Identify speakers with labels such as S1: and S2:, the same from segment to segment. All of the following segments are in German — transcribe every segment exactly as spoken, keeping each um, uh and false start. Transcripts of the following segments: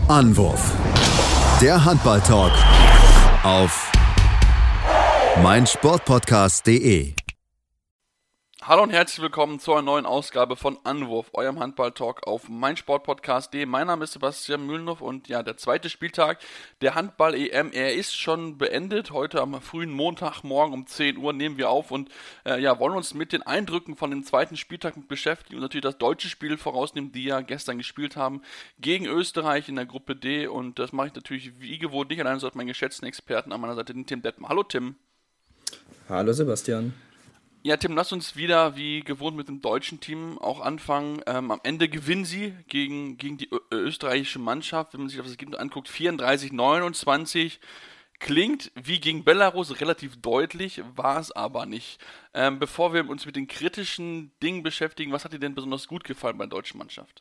S1: Anwurf. Der Handball-Talk auf meinsportpodcast punkt de.
S2: Hallo und herzlich willkommen zu einer neuen Ausgabe von Anwurf, eurem Handball-Talk auf meinsportpodcast punkt de. Mein Name ist Sebastian Mühlenhoff und ja, der zweite Spieltag der Handball-E M, er ist schon beendet. Heute am frühen Montagmorgen um zehn Uhr nehmen wir auf und äh, ja, wollen uns mit den Eindrücken von dem zweiten Spieltag beschäftigen und natürlich das deutsche Spiel vorausnehmen, die ja gestern gespielt haben gegen Österreich in der Gruppe D. Und das mache ich natürlich wie gewohnt nicht alleine, sondern meinen geschätzten Experten an meiner Seite, den Tim Detmer. Hallo Tim.
S3: Hallo Sebastian.
S2: Ja, Tim, lass uns wieder wie gewohnt mit dem deutschen Team auch anfangen. Ähm, am Ende gewinnen sie gegen, gegen die ö- österreichische Mannschaft, wenn man sich das Ergebnis anguckt, vierunddreißig neunundzwanzig. Klingt wie gegen Belarus relativ deutlich, war es aber nicht. Ähm, bevor wir uns mit den kritischen Dingen beschäftigen, was hat dir denn besonders gut gefallen bei der deutschen Mannschaft?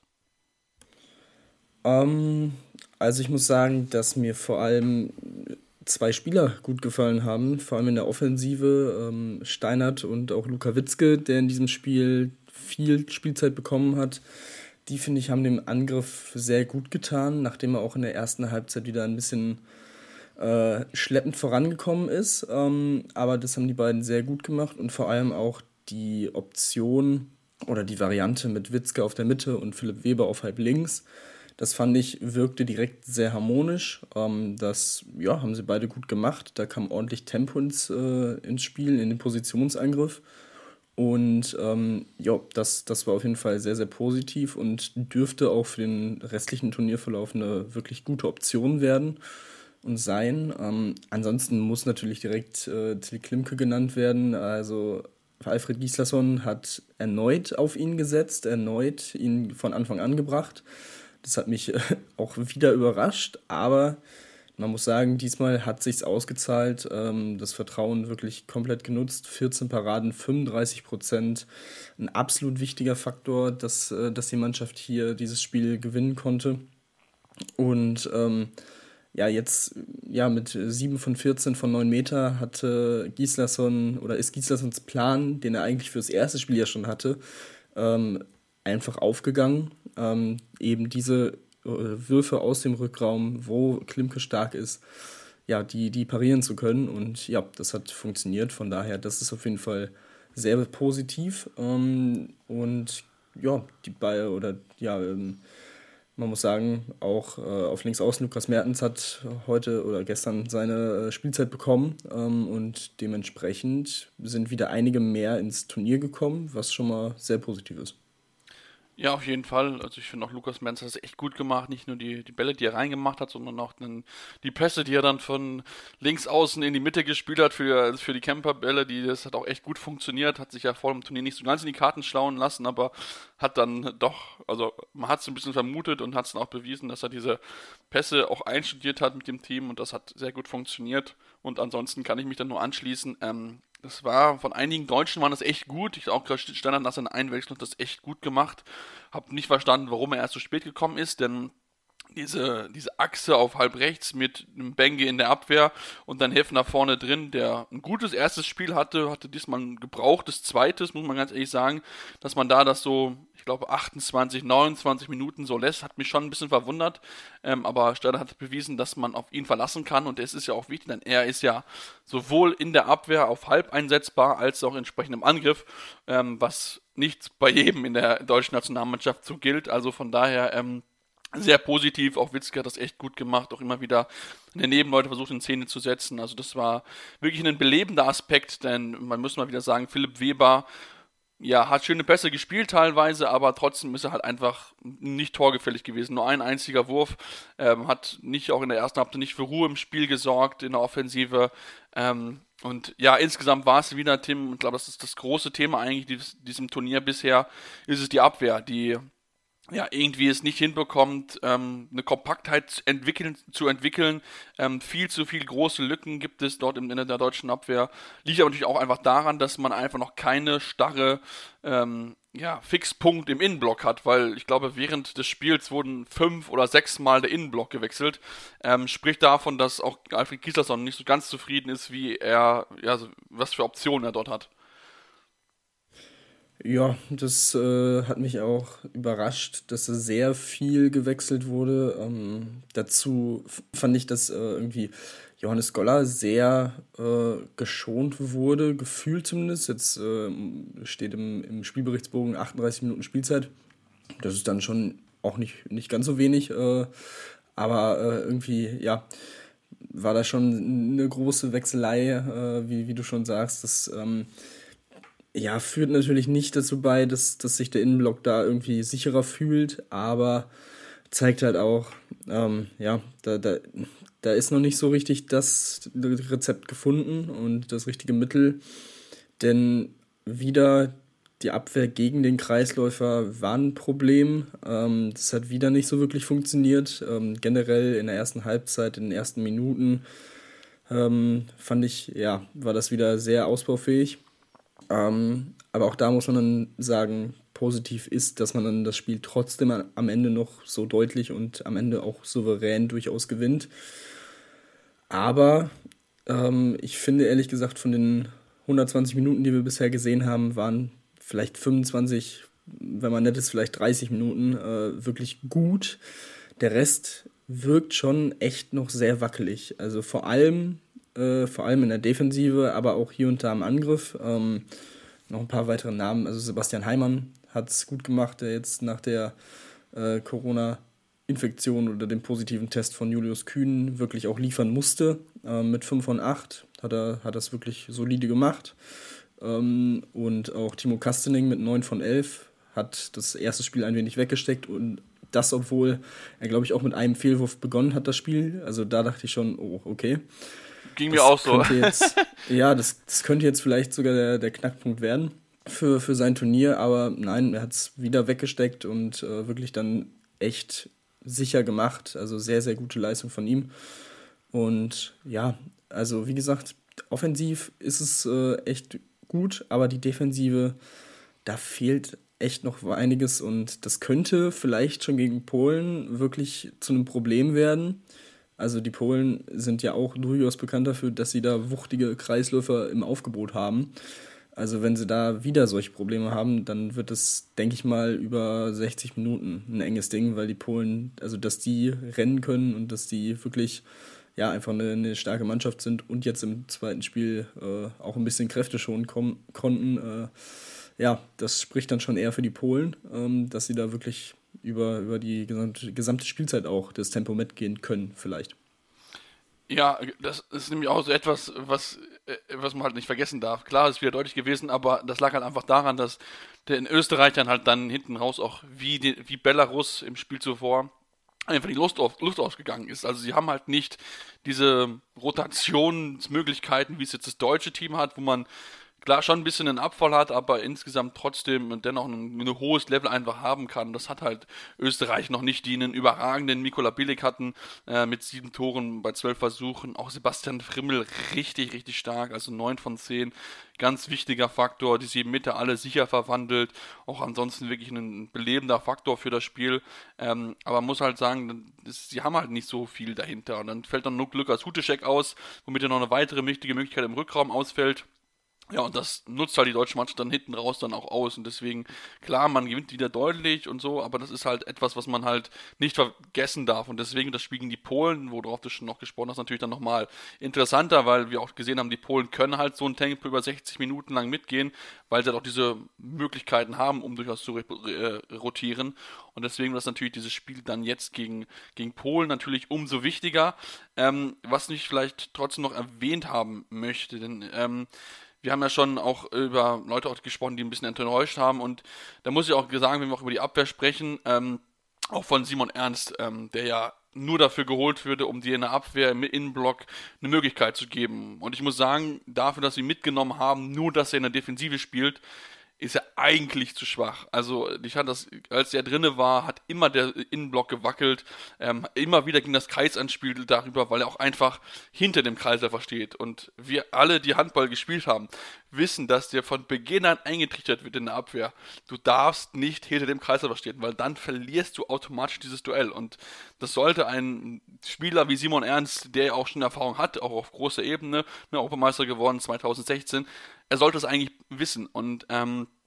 S3: Ähm, also ich muss sagen, dass mir vor allem zwei Spieler gut gefallen haben, vor allem in der Offensive, ähm, Steinert und auch Luka Witzke, der in diesem Spiel viel Spielzeit bekommen hat. Die, finde ich, haben dem Angriff sehr gut getan, nachdem er auch in der ersten Halbzeit wieder ein bisschen äh, schleppend vorangekommen ist. Ähm, aber das haben die beiden sehr gut gemacht und vor allem auch die Option oder die Variante mit Witzke auf der Mitte und Philipp Weber auf halb links. Das fand ich, wirkte direkt sehr harmonisch. Ähm, das ja, haben sie beide gut gemacht. Da kam ordentlich Tempo ins, äh, ins Spiel, in den Positionsangriff. Und ähm, ja, das, das war auf jeden Fall sehr, sehr positiv und dürfte auch für den restlichen Turnierverlauf eine wirklich gute Option werden und sein. Ähm, ansonsten muss natürlich direkt äh, Till Klimke genannt werden. Also Alfred Gislason hat erneut auf ihn gesetzt, erneut ihn von Anfang an gebracht. Das hat mich auch wieder überrascht, aber man muss sagen, diesmal hat sich's ausgezahlt, ähm, das Vertrauen wirklich komplett genutzt, vierzehn Paraden, fünfunddreißig Prozent, ein absolut wichtiger Faktor, dass, äh, dass die Mannschaft hier dieses Spiel gewinnen konnte. Und ähm, ja, jetzt ja, mit sieben von vierzehn von neun Meter hatte Gislason oder ist Gislassons Plan, den er eigentlich fürs erste Spiel ja schon hatte, ähm, einfach aufgegangen. Ähm, eben diese äh, Würfe aus dem Rückraum, wo Klimke stark ist, ja, die, die parieren zu können. Und ja, das hat funktioniert. Von daher, das ist auf jeden Fall sehr positiv. Ähm, und ja, die Ball oder ja, ähm, man muss sagen, auch äh, auf links außen Lukas Mertens hat heute oder gestern seine äh, Spielzeit bekommen ähm, und dementsprechend sind wieder einige mehr ins Turnier gekommen, was schon mal sehr positiv ist.
S2: Ja, auf jeden Fall. Also ich finde auch Lukas Menz hat es echt gut gemacht. Nicht nur die, die Bälle, die er reingemacht hat, sondern auch den, die Pässe, die er dann von links außen in die Mitte gespielt hat für, für die Camper-Bälle. Die, das hat auch echt gut funktioniert. Hat sich ja vor dem Turnier nicht so ganz in die Karten schlauen lassen, aber hat dann doch, also man hat es ein bisschen vermutet und hat es dann auch bewiesen, dass er diese Pässe auch einstudiert hat mit dem Team und das hat sehr gut funktioniert. Und ansonsten kann ich mich dann nur anschließen. Ähm, Das war, von einigen Deutschen waren das echt gut. Ich auch gerade Standard nach seiner Einwechslung das echt gut gemacht. Hab nicht verstanden, warum er erst so spät gekommen ist, denn diese, diese Achse auf halb rechts mit einem Benge in der Abwehr und dann Heffner vorne drin, der ein gutes erstes Spiel hatte, hatte diesmal ein gebrauchtes zweites, muss man ganz ehrlich sagen, dass man da das so, ich glaube, achtundzwanzig, neunundzwanzig Minuten so lässt, hat mich schon ein bisschen verwundert, ähm, aber Stade hat bewiesen, dass man auf ihn verlassen kann und es ist ja auch wichtig, denn er ist ja sowohl in der Abwehr auf halb einsetzbar, als auch entsprechend im Angriff, ähm, was nicht bei jedem in der deutschen Nationalmannschaft so gilt, also von daher, ähm, sehr positiv, auch Witzke hat das echt gut gemacht, auch immer wieder in der Nebenleute versucht in Szene zu setzen, also das war wirklich ein belebender Aspekt, denn man muss mal wieder sagen, Philipp Weber, ja, hat schöne Pässe gespielt teilweise, aber trotzdem ist er halt einfach nicht torgefällig gewesen, nur ein einziger Wurf, ähm, hat nicht auch in der ersten Halbzeit nicht für Ruhe im Spiel gesorgt, in der Offensive, ähm, und ja, insgesamt war es wieder, Tim, ich glaube, das ist das große Thema eigentlich dieses, diesem Turnier bisher, ist es die Abwehr, die ja, irgendwie es nicht hinbekommt, ähm, eine Kompaktheit entwickeln, zu entwickeln. Ähm, viel zu viele große Lücken gibt es dort im Inneren der deutschen Abwehr. Liegt aber natürlich auch einfach daran, dass man einfach noch keine starre ähm, ja, Fixpunkt im Innenblock hat, weil ich glaube, während des Spiels wurden fünf oder sechs Mal der Innenblock gewechselt. Ähm, spricht davon, dass auch Alfred Gislason nicht so ganz zufrieden ist, wie er, ja, was für Optionen er dort hat.
S3: Ja, das äh, hat mich auch überrascht, dass da sehr viel gewechselt wurde. Ähm, dazu f- fand ich, dass äh, irgendwie Johannes Goller sehr äh, geschont wurde, gefühlt zumindest. Jetzt äh, steht im, im Spielberichtsbogen achtunddreißig Minuten Spielzeit. Das ist dann schon auch nicht, nicht ganz so wenig, äh, aber äh, irgendwie, ja, war da schon eine große Wechselei, äh, wie, wie du schon sagst. Das ähm, ja, führt natürlich nicht dazu bei, dass, dass sich der Innenblock da irgendwie sicherer fühlt, aber zeigt halt auch, ähm, ja, da, da, da ist noch nicht so richtig das Rezept gefunden und das richtige Mittel, denn wieder die Abwehr gegen den Kreisläufer war ein Problem. Ähm, das hat wieder nicht so wirklich funktioniert. Ähm, generell in der ersten Halbzeit, in den ersten Minuten, ähm, fand ich, ja, war das wieder sehr ausbaufähig. Ähm, aber auch da muss man dann sagen, positiv ist, dass man dann das Spiel trotzdem am Ende noch so deutlich und am Ende auch souverän durchaus gewinnt. Aber ähm, ich finde ehrlich gesagt, von den hundertzwanzig Minuten, die wir bisher gesehen haben, waren vielleicht fünfundzwanzig, wenn man nett ist, vielleicht dreißig Minuten äh, wirklich gut. Der Rest wirkt schon echt noch sehr wackelig. Also vor allem, äh, vor allem in der Defensive, aber auch hier und da im Angriff. Ähm, noch ein paar weitere Namen. Also Sebastian Heimann hat es gut gemacht, der jetzt nach der äh, Corona-Infektion oder dem positiven Test von Julius Kühn wirklich auch liefern musste. Ähm, mit fünf von acht hat er hat das wirklich solide gemacht. Ähm, und auch Timo Kastening mit neun von elf hat das erste Spiel ein wenig weggesteckt und das, obwohl er, glaube ich, auch mit einem Fehlwurf begonnen hat, das Spiel. Also da dachte ich schon, oh, okay.
S2: Ging
S3: Das
S2: mir auch so.
S3: könnte Jetzt, ja, das, das könnte jetzt vielleicht sogar der, der Knackpunkt werden für, für sein Turnier, aber nein, er hat es wieder weggesteckt und äh, wirklich dann echt sicher gemacht. Also sehr, sehr gute Leistung von ihm. Und ja, also wie gesagt, offensiv ist es äh, echt gut, aber die Defensive, da fehlt echt noch einiges und das könnte vielleicht schon gegen Polen wirklich zu einem Problem werden. Also die Polen sind ja auch durchaus bekannt dafür, dass sie da wuchtige Kreisläufer im Aufgebot haben. Also wenn sie da wieder solche Probleme haben, dann wird es, denke ich mal, über sechzig Minuten ein enges Ding, weil die Polen, also dass die rennen können und dass die wirklich ja einfach eine, eine starke Mannschaft sind und jetzt im zweiten Spiel äh, auch ein bisschen Kräfte schonen kom- konnten. Äh, ja, das spricht dann schon eher für die Polen, ähm, dass sie da wirklich über, über die gesamte, gesamte Spielzeit auch das Tempo mitgehen können, vielleicht.
S2: Ja, das ist nämlich auch so etwas, was, äh, was man halt nicht vergessen darf. Klar, ist wieder deutlich gewesen, aber das lag halt einfach daran, dass der in Österreich dann halt dann hinten raus auch wie, die, wie Belarus im Spiel zuvor einfach die Luft, auf, Luft ausgegangen ist. Also sie haben halt nicht diese Rotationsmöglichkeiten, wie es jetzt das deutsche Team hat, wo man klar schon ein bisschen einen Abfall hat, aber insgesamt trotzdem dennoch ein, ein hohes Level einfach haben kann. Das hat halt Österreich noch nicht, die einen überragenden Mikola Bilic hatten, äh, mit sieben Toren bei zwölf Versuchen. Auch Sebastian Frimmel richtig, richtig stark, also neun von zehn. Ganz wichtiger Faktor, die sieben Meter alle sicher verwandelt. Auch ansonsten wirklich ein belebender Faktor für das Spiel. Ähm, aber man muss halt sagen, das, sie haben halt nicht so viel dahinter. Und dann fällt dann nur Lukas Huteschek aus, womit er noch eine weitere wichtige Möglichkeit im Rückraum ausfällt. Ja, und das nutzt halt die deutsche Mannschaft dann hinten raus dann auch aus. Und deswegen, klar, man gewinnt wieder deutlich und so, aber das ist halt etwas, was man halt nicht vergessen darf. Und deswegen das Spiel gegen die Polen, worauf du schon noch gesprochen hast, natürlich dann nochmal interessanter, weil wir auch gesehen haben, die Polen können halt so ein Tempo über sechzig Minuten lang mitgehen, weil sie halt auch diese Möglichkeiten haben, um durchaus zu äh, rotieren. Und deswegen war das natürlich dieses Spiel dann jetzt gegen, gegen Polen natürlich umso wichtiger. Ähm, was ich vielleicht trotzdem noch erwähnt haben möchte, denn ähm, wir haben ja schon auch über Leute auch gesprochen, die ein bisschen enttäuscht haben und da muss ich auch sagen, wenn wir auch über die Abwehr sprechen, ähm, auch von Simon Ernst, ähm, der ja nur dafür geholt würde, um dir in der Abwehr im Innenblock eine Möglichkeit zu geben. Und ich muss sagen, dafür, dass sie mitgenommen haben, nur dass er in der Defensive spielt, ist er eigentlich zu schwach. Also ich hatte das, als er drinne war, hat immer der Innenblock gewackelt, ähm, immer wieder ging das Kreisanspiel darüber, weil er auch einfach hinter dem Kreisläufer steht. Und wir alle, die Handball gespielt haben, wissen, dass der von Beginn an eingetrichtert wird in der Abwehr. Du darfst nicht hinter dem Kreisläufer stehen, weil dann verlierst du automatisch dieses Duell. Und das sollte ein Spieler wie Simon Ernst, der ja auch schon Erfahrung hat, auch auf großer Ebene, ne, Europameister geworden zwanzig sechzehn, er sollte es eigentlich wissen. Und ähm,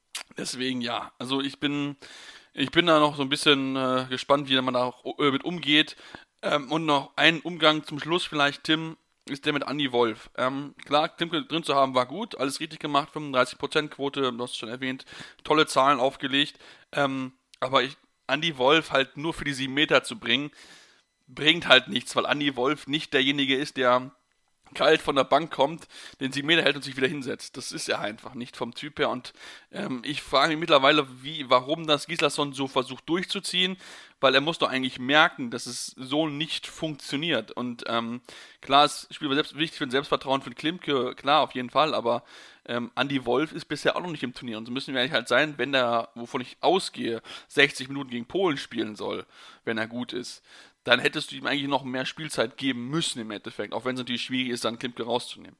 S2: Deswegen ja, also ich bin, ich bin da noch so ein bisschen äh, gespannt, wie man da auch äh, mit umgeht. Ähm, und noch ein Umgang zum Schluss vielleicht, Tim, ist der mit Andy Wolf. Ähm, klar, Klimke drin zu haben war gut, alles richtig gemacht, fünfunddreißig Prozent Quote, du hast es schon erwähnt, tolle Zahlen aufgelegt. Ähm, aber ich, Andy Wolf halt nur für die sieben Meter zu bringen, bringt halt nichts, weil Andy Wolf nicht derjenige ist, der kalt von der Bank kommt, den sieben Meter hält und sich wieder hinsetzt. Das ist er einfach nicht vom Typ her. Und ähm, ich frage mich mittlerweile, wie, warum das Gislason so versucht durchzuziehen, weil er muss doch eigentlich merken, dass es so nicht funktioniert. Und ähm, klar, es spielt selbst, wichtig für ein Selbstvertrauen für den Klimke, klar, auf jeden Fall, aber ähm, Andy Wolf ist bisher auch noch nicht im Turnier. Und so müssen wir eigentlich halt sein, wenn der, wovon ich ausgehe, sechzig Minuten gegen Polen spielen soll, wenn er gut ist, dann hättest du ihm eigentlich noch mehr Spielzeit geben müssen im Endeffekt, auch wenn es natürlich schwierig ist, dann Klimke rauszunehmen.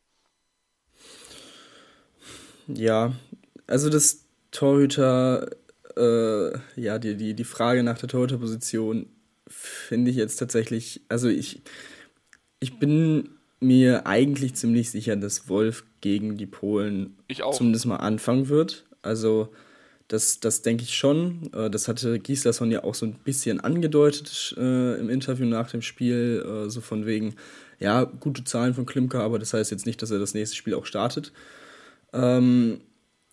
S3: Ja, also das Torhüter, äh, ja, die, die, die Frage nach der Torhüterposition finde ich jetzt tatsächlich, also ich, ich bin mir eigentlich ziemlich sicher, dass Wolf gegen die Polen
S2: Ich auch.
S3: zumindest mal anfangen wird. Also das, das denke ich schon. Äh, Das hatte Gislason ja auch so ein bisschen angedeutet äh, im Interview nach dem Spiel. Äh, so von wegen, ja, gute Zahlen von Klimka, aber das heißt jetzt nicht, dass er das nächste Spiel auch startet. Ähm,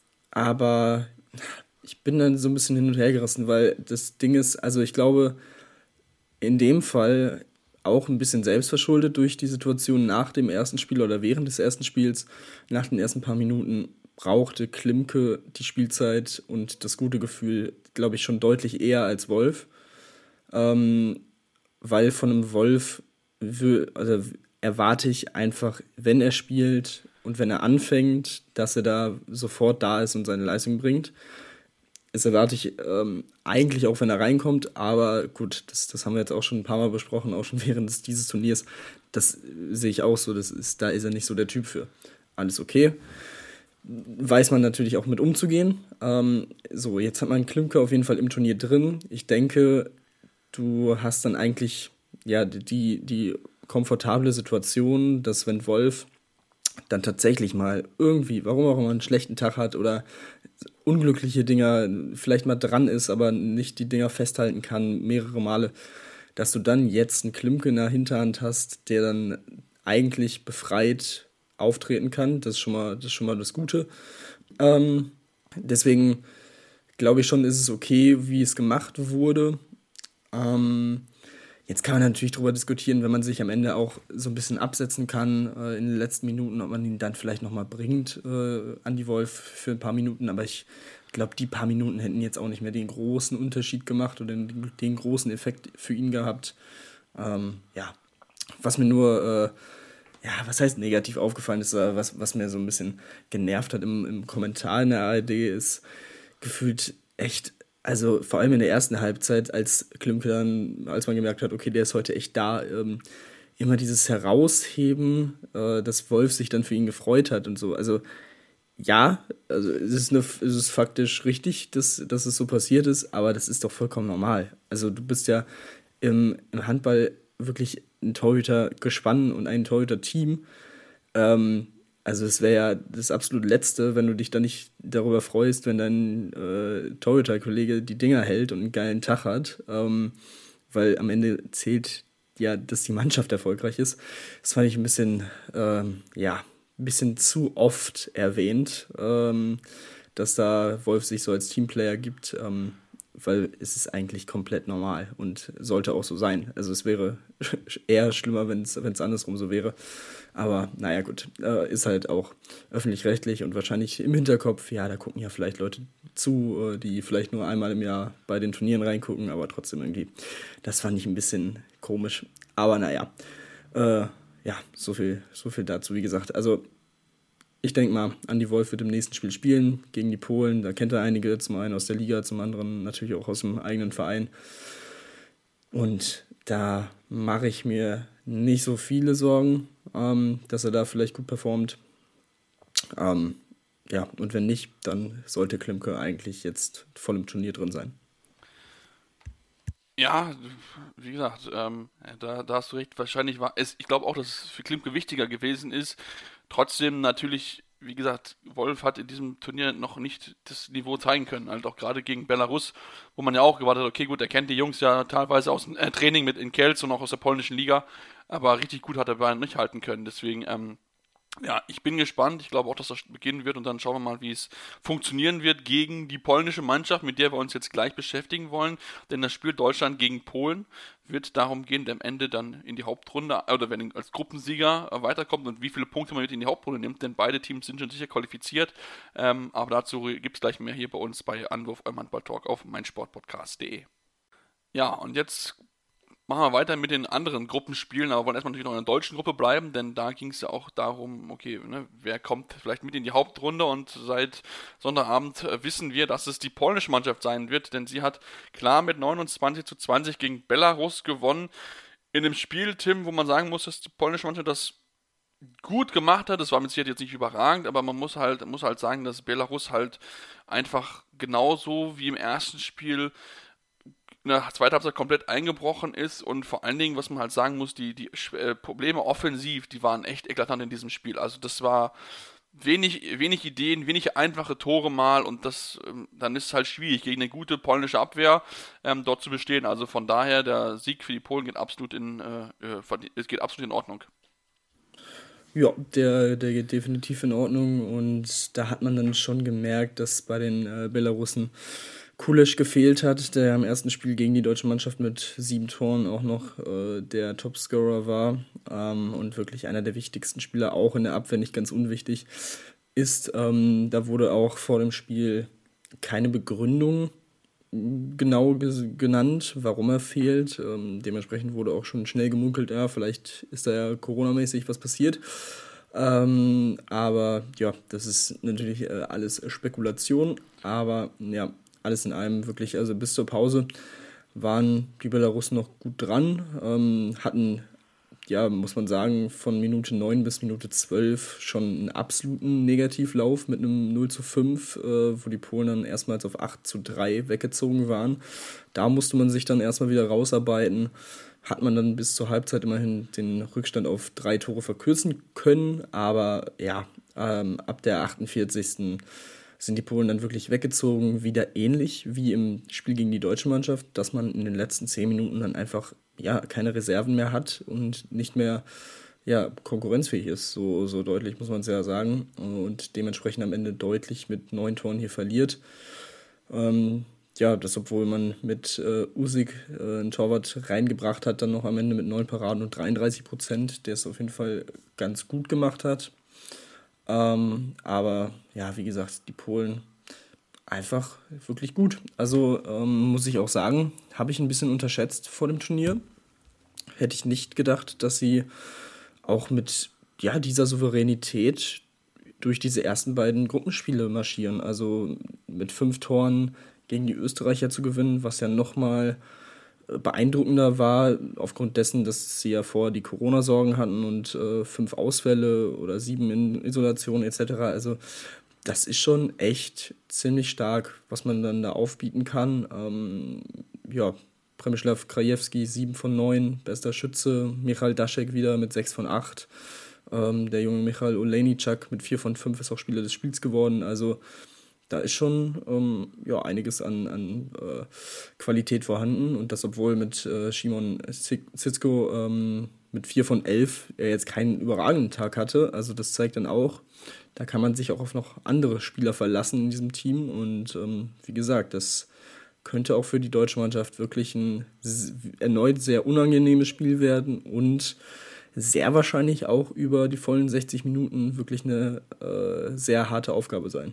S3: aber ich bin dann so ein bisschen hin und her gerissen, weil das Ding ist, also ich glaube, in dem Fall auch ein bisschen selbstverschuldet durch die Situation nach dem ersten Spiel oder während des ersten Spiels, nach den ersten paar Minuten brauchte Klimke die Spielzeit und das gute Gefühl, glaube ich, schon deutlich eher als Wolf, ähm, weil von einem Wolf wö- also erwarte ich einfach, wenn er spielt und wenn er anfängt, dass er da sofort da ist und seine Leistung bringt. Das erwarte ich ähm, eigentlich auch, wenn er reinkommt, aber gut, das, das haben wir jetzt auch schon ein paar Mal besprochen, auch schon während des, dieses Turniers. Das äh, sehe ich auch so, das ist, da ist er nicht so der Typ für. Alles okay. Weiß man natürlich auch mit umzugehen. Ähm, so, jetzt hat man Klimke auf jeden Fall im Turnier drin. Ich denke, du hast dann eigentlich ja die, die komfortable Situation, dass wenn Wolf dann tatsächlich mal irgendwie, warum auch immer, einen schlechten Tag hat oder unglückliche Dinger vielleicht mal dran ist, aber nicht die Dinger festhalten kann, mehrere Male, dass du dann jetzt einen Klimke in der Hinterhand hast, der dann eigentlich befreit auftreten kann. Das ist schon mal das, ist schon mal das Gute. Ähm, deswegen glaube ich schon, ist es okay, wie es gemacht wurde. Ähm, Jetzt kann man natürlich darüber diskutieren, wenn man sich am Ende auch so ein bisschen absetzen kann äh, in den letzten Minuten, ob man ihn dann vielleicht nochmal bringt, äh, Andy Wolf, für ein paar Minuten. Aber ich glaube, die paar Minuten hätten jetzt auch nicht mehr den großen Unterschied gemacht oder den, den großen Effekt für ihn gehabt. Ähm, ja, was mir nur, äh, ja, was heißt negativ aufgefallen ist, äh, was, was mir so ein bisschen genervt hat im, im Kommentar in der A R D, ist gefühlt echt. Also vor allem in der ersten Halbzeit, als Klimke dann, als man gemerkt hat, okay, der ist heute echt da, ähm, immer dieses Herausheben, äh, dass Wolf sich dann für ihn gefreut hat und so. Also ja, also es ist, eine, es ist faktisch richtig, dass, dass es so passiert ist, aber das ist doch vollkommen normal. Also du bist ja im, im Handball wirklich ein Torhüter-Gespann und ein Torhüter-Team. Ähm, Also es wäre ja das absolut Letzte, wenn du dich dann nicht darüber freust, wenn dein äh, Torhüter-Kollege die Dinger hält und einen geilen Tag hat, ähm, weil am Ende zählt ja, dass die Mannschaft erfolgreich ist. Das fand ich ein bisschen, ähm, ja, ein bisschen zu oft erwähnt, ähm, dass da Wolf sich so als Teamplayer gibt, ähm, weil es ist eigentlich komplett normal und sollte auch so sein. Also es wäre eher schlimmer, wenn es andersrum so wäre. Aber naja, gut, äh, ist halt auch öffentlich-rechtlich und wahrscheinlich im Hinterkopf, ja, da gucken ja vielleicht Leute zu, äh, die vielleicht nur einmal im Jahr bei den Turnieren reingucken, aber trotzdem irgendwie, das fand ich ein bisschen komisch. Aber naja, äh, ja, so viel, so viel dazu, wie gesagt. Also ich denke mal, Andy Wolf wird im nächsten Spiel spielen gegen die Polen. Da kennt er einige, zum einen aus der Liga, zum anderen natürlich auch aus dem eigenen Verein. Und da mache ich mir nicht so viele Sorgen, ähm, dass er da vielleicht gut performt. Ähm, ja, und wenn nicht, dann sollte Klimke eigentlich jetzt voll im Turnier drin sein.
S2: Ja, wie gesagt, ähm, da, da hast du recht. Wahrscheinlich war es, ich glaube auch, dass es für Klimke wichtiger gewesen ist. Trotzdem natürlich wie gesagt, Wolf hat in diesem Turnier noch nicht das Niveau zeigen können, halt auch gerade gegen Belarus, wo man ja auch gewartet hat, okay gut, er kennt die Jungs ja teilweise aus dem äh, Training mit in Kielce und auch aus der polnischen Liga, aber richtig gut hat er bei nicht halten können, deswegen, ähm, ja, ich bin gespannt. Ich glaube auch, dass das beginnen wird und dann schauen wir mal, wie es funktionieren wird gegen die polnische Mannschaft, mit der wir uns jetzt gleich beschäftigen wollen. Denn das Spiel Deutschland gegen Polen wird darum gehen, am Ende dann in die Hauptrunde oder wenn er als Gruppensieger weiterkommt und wie viele Punkte man mit in die Hauptrunde nimmt, denn beide Teams sind schon sicher qualifiziert. Ähm, aber dazu gibt es gleich mehr hier bei uns bei Anwurf eurem Handball-Talk auf meinsportpodcast punkt de. Ja, und jetzt machen wir weiter mit den anderen Gruppenspielen, aber wollen erstmal natürlich noch in der deutschen Gruppe bleiben, denn da ging es ja auch darum, okay, ne, wer kommt vielleicht mit in die Hauptrunde und seit Sonntagabend äh, wissen wir, dass es die polnische Mannschaft sein wird, denn sie hat klar mit neunundzwanzig zu zwanzig gegen Belarus gewonnen. In einem Spiel, Tim, wo man sagen muss, dass die polnische Mannschaft das gut gemacht hat, das war mit Sicherheit jetzt nicht überragend, aber man muss halt, muss halt sagen, dass Belarus halt einfach genauso wie im ersten Spiel in der zweiten Halbzeit komplett eingebrochen ist und vor allen Dingen, was man halt sagen muss, die, die äh, Probleme offensiv, die waren echt eklatant in diesem Spiel. Also das war wenig, wenig Ideen, wenig einfache Tore mal und das, ähm, dann ist es halt schwierig, gegen eine gute polnische Abwehr ähm, dort zu bestehen. Also von daher, der Sieg für die Polen geht absolut in, äh, es geht absolut in Ordnung.
S3: Ja, der, der geht definitiv in Ordnung und da hat man dann schon gemerkt, dass bei den äh, Belarussen Kulesch gefehlt hat, der im ersten Spiel gegen die deutsche Mannschaft mit sieben Toren auch noch äh, der Topscorer war ähm, und wirklich einer der wichtigsten Spieler, auch in der Abwehr nicht ganz unwichtig ist. Ähm, da wurde auch vor dem Spiel keine Begründung genau ges- genannt, warum er fehlt. Ähm, dementsprechend wurde auch schon schnell gemunkelt, ja, vielleicht ist da ja coronamäßig was passiert. Ähm, aber ja, das ist natürlich äh, alles Spekulation, aber ja, alles in allem wirklich, also bis zur Pause waren die Belarussen noch gut dran, ähm, hatten, ja, muss man sagen, von Minute neun bis Minute zwölf schon einen absoluten Negativlauf mit einem null zu fünf, äh, wo die Polen dann erstmals auf acht zu drei weggezogen waren. Da musste man sich dann erstmal wieder rausarbeiten, hat man dann bis zur Halbzeit immerhin den Rückstand auf drei Tore verkürzen können, aber ja, ähm, ab der achtundvierzigsten sind die Polen dann wirklich weggezogen, wieder ähnlich wie im Spiel gegen die deutsche Mannschaft, dass man in den letzten zehn Minuten dann einfach ja keine Reserven mehr hat und nicht mehr ja, konkurrenzfähig ist, so, so deutlich muss man es ja sagen, und dementsprechend am Ende deutlich mit neun Toren hier verliert. Ähm, ja, das obwohl man mit äh, Usyk äh, einen Torwart reingebracht hat, dann noch am Ende mit neun Paraden und dreiunddreißig Prozent, der es auf jeden Fall ganz gut gemacht hat. Ähm, aber ja, wie gesagt, die Polen einfach wirklich gut. Also ähm, muss ich auch sagen, habe ich ein bisschen unterschätzt vor dem Turnier. Hätte ich nicht gedacht, dass sie auch mit ja, dieser Souveränität durch diese ersten beiden Gruppenspiele marschieren. Also mit fünf Toren gegen die Österreicher zu gewinnen, was ja nochmal beeindruckender war, aufgrund dessen, dass sie ja vorher die Corona-Sorgen hatten und äh, fünf Ausfälle oder sieben in Isolation et cetera. Also das ist schon echt ziemlich stark, was man dann da aufbieten kann. Ähm, ja, Przemysław Krajewski, sieben von neun, bester Schütze. Michal Daschek wieder mit sechs von acht. Ähm, der junge Michal Olejniczak mit vier von fünf ist auch Spieler des Spiels geworden. Also da ist schon ähm, ja, einiges an, an äh, Qualität vorhanden und das, obwohl mit äh, Szymon Zizko ähm, mit vier von elf er jetzt keinen überragenden Tag hatte. Also das zeigt dann auch, da kann man sich auch auf noch andere Spieler verlassen in diesem Team und ähm, wie gesagt, das könnte auch für die deutsche Mannschaft wirklich ein erneut sehr unangenehmes Spiel werden und sehr wahrscheinlich auch über die vollen sechzig Minuten wirklich eine äh, sehr harte Aufgabe sein.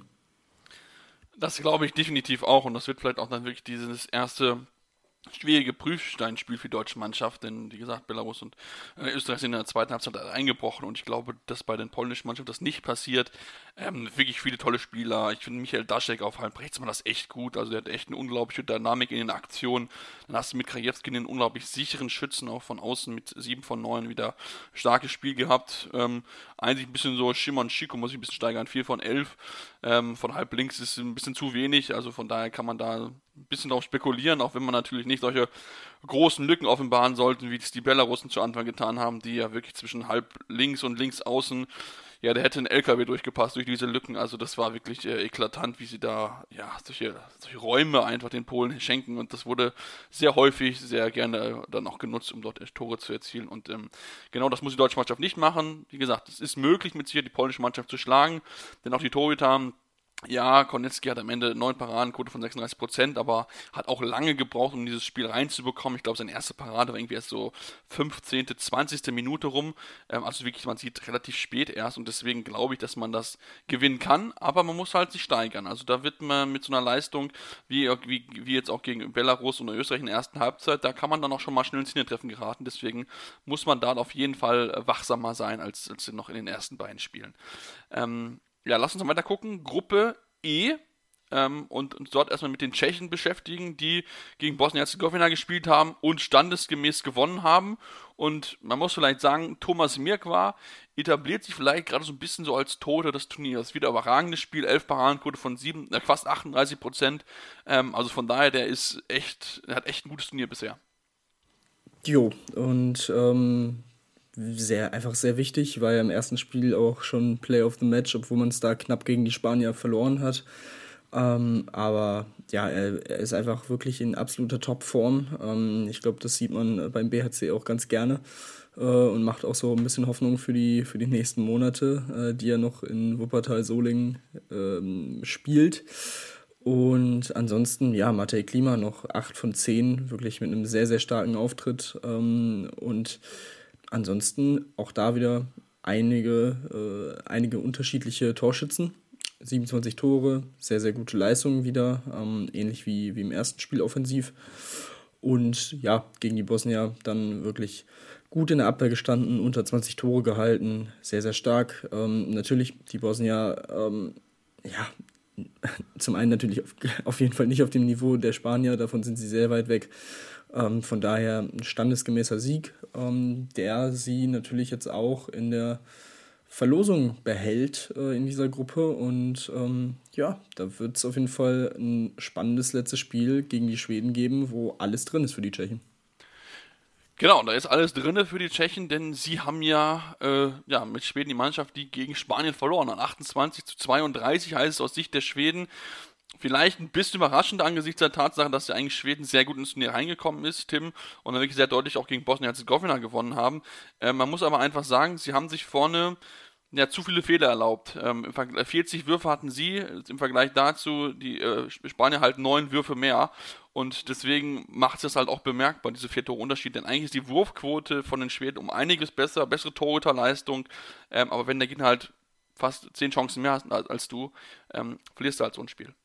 S2: Das glaube ich definitiv auch und das wird vielleicht auch dann wirklich dieses erste schwierige Prüfsteinspiel für die deutsche Mannschaft, denn wie gesagt, Belarus und äh, Österreich sind in der zweiten Halbzeit eingebrochen und ich glaube, dass bei den polnischen Mannschaften das nicht passiert. Ähm, wirklich viele tolle Spieler. Ich finde Michael Daschek auf halb rechts macht das echt gut, also der hat echt eine unglaubliche Dynamik in den Aktionen. Dann hast du mit Krajewski einen unglaublich sicheren Schützen, auch von außen mit sieben von neun wieder starkes Spiel gehabt. Ähm, eigentlich ein bisschen so Szymon Zizko muss ich ein bisschen steigern, vier von elf. Ähm, von halb links ist ein bisschen zu wenig, also von daher kann man da ein bisschen drauf spekulieren, auch wenn man natürlich nicht solche großen Lücken offenbaren sollten, wie es die Belarussen zu Anfang getan haben, die ja wirklich zwischen halb links und links außen ja, der hätte ein L K W durchgepasst durch diese Lücken. Also das war wirklich äh, eklatant, wie sie da ja solche, solche Räume einfach den Polen schenken. Und das wurde sehr häufig, sehr gerne dann auch genutzt, um dort Tore zu erzielen. Und ähm, genau das muss die deutsche Mannschaft nicht machen. Wie gesagt, es ist möglich, mit Sicherheit die polnische Mannschaft zu schlagen, denn auch die Torhüter, ja, Konecki hat am Ende neun Paradenquote von sechsunddreißig Prozent, aber hat auch lange gebraucht, um dieses Spiel reinzubekommen. Ich glaube, seine erste Parade war irgendwie erst so fünfzehnte, zwanzigste Minute rum. Ähm, also wirklich, man sieht relativ spät erst und deswegen glaube ich, dass man das gewinnen kann, aber man muss halt sich steigern. Also da wird man mit so einer Leistung, wie, wie, wie jetzt auch gegen Belarus und Österreich in der ersten Halbzeit, da kann man dann auch schon mal schnell ins Hintertreffen geraten. Deswegen muss man da auf jeden Fall wachsamer sein, als, als noch in den ersten beiden Spielen. Ähm, Ja, lass uns mal weiter gucken. Gruppe E ähm, und uns dort erstmal mit den Tschechen beschäftigen, die gegen Bosnien-Herzegowina gespielt haben und standesgemäß gewonnen haben. Und man muss vielleicht sagen, Thomas Mirkwa etabliert sich vielleicht gerade so ein bisschen so als Tote des Turniers. Wieder überragendes Spiel, elf Paradenquote von sieben, äh, fast achtunddreißig Prozent. Ähm, also von daher, der ist echt, der hat echt ein gutes Turnier bisher.
S3: Jo, und ähm, sehr, einfach sehr wichtig, war ja im ersten Spiel auch schon Play of the Match, obwohl man es da knapp gegen die Spanier verloren hat. Ähm, aber ja, er, er ist einfach wirklich in absoluter Topform. Ähm, ich glaube, das sieht man beim B H C auch ganz gerne äh, und macht auch so ein bisschen Hoffnung für die, für die nächsten Monate, äh, die er noch in Wuppertal-Solingen ähm, spielt. Und ansonsten, ja, Matej Klima noch acht von zehn, wirklich mit einem sehr, sehr starken Auftritt. Ähm, und ansonsten auch da wieder einige, äh, einige unterschiedliche Torschützen. siebenundzwanzig Tore, sehr, sehr gute Leistungen wieder, ähm, ähnlich wie, wie im ersten Spiel offensiv. Und ja, gegen die Bosnier dann wirklich gut in der Abwehr gestanden, unter zwanzig Tore gehalten, sehr, sehr stark. Ähm, natürlich die Bosnier, ähm, ja, zum einen natürlich auf, auf jeden Fall nicht auf dem Niveau der Spanier, davon sind sie sehr weit weg. Ähm, von daher ein standesgemäßer Sieg, ähm, der sie natürlich jetzt auch in der Verlosung behält äh, in dieser Gruppe. Und ähm, ja, da wird es auf jeden Fall ein spannendes letztes Spiel gegen die Schweden geben, wo alles drin ist für die Tschechen.
S2: Genau, da ist alles drin für die Tschechen, denn sie haben ja, äh, ja mit Schweden die Mannschaft, die gegen Spanien verloren hat. achtundzwanzig zu zweiunddreißig heißt es aus Sicht der Schweden. Vielleicht ein bisschen überraschend angesichts der Tatsache, dass ja eigentlich Schweden sehr gut ins Turnier reingekommen ist, Tim, und dann wirklich sehr deutlich auch gegen Bosnien-Herzegowina gewonnen haben. Äh, man muss aber einfach sagen, sie haben sich vorne ja, zu viele Fehler erlaubt. Ähm, im Vergleich, vierzig Würfe hatten sie, im Vergleich dazu, die äh, Spanier halt neun Würfe mehr. Und deswegen macht es das halt auch bemerkbar, diese vier Tore Unterschied. Denn eigentlich ist die Wurfquote von den Schweden um einiges besser, bessere Torhüterleistung. Ähm, aber wenn der Gegner halt fast zehn Chancen mehr hat als, als du, ähm, verlierst du halt so ein Spiel.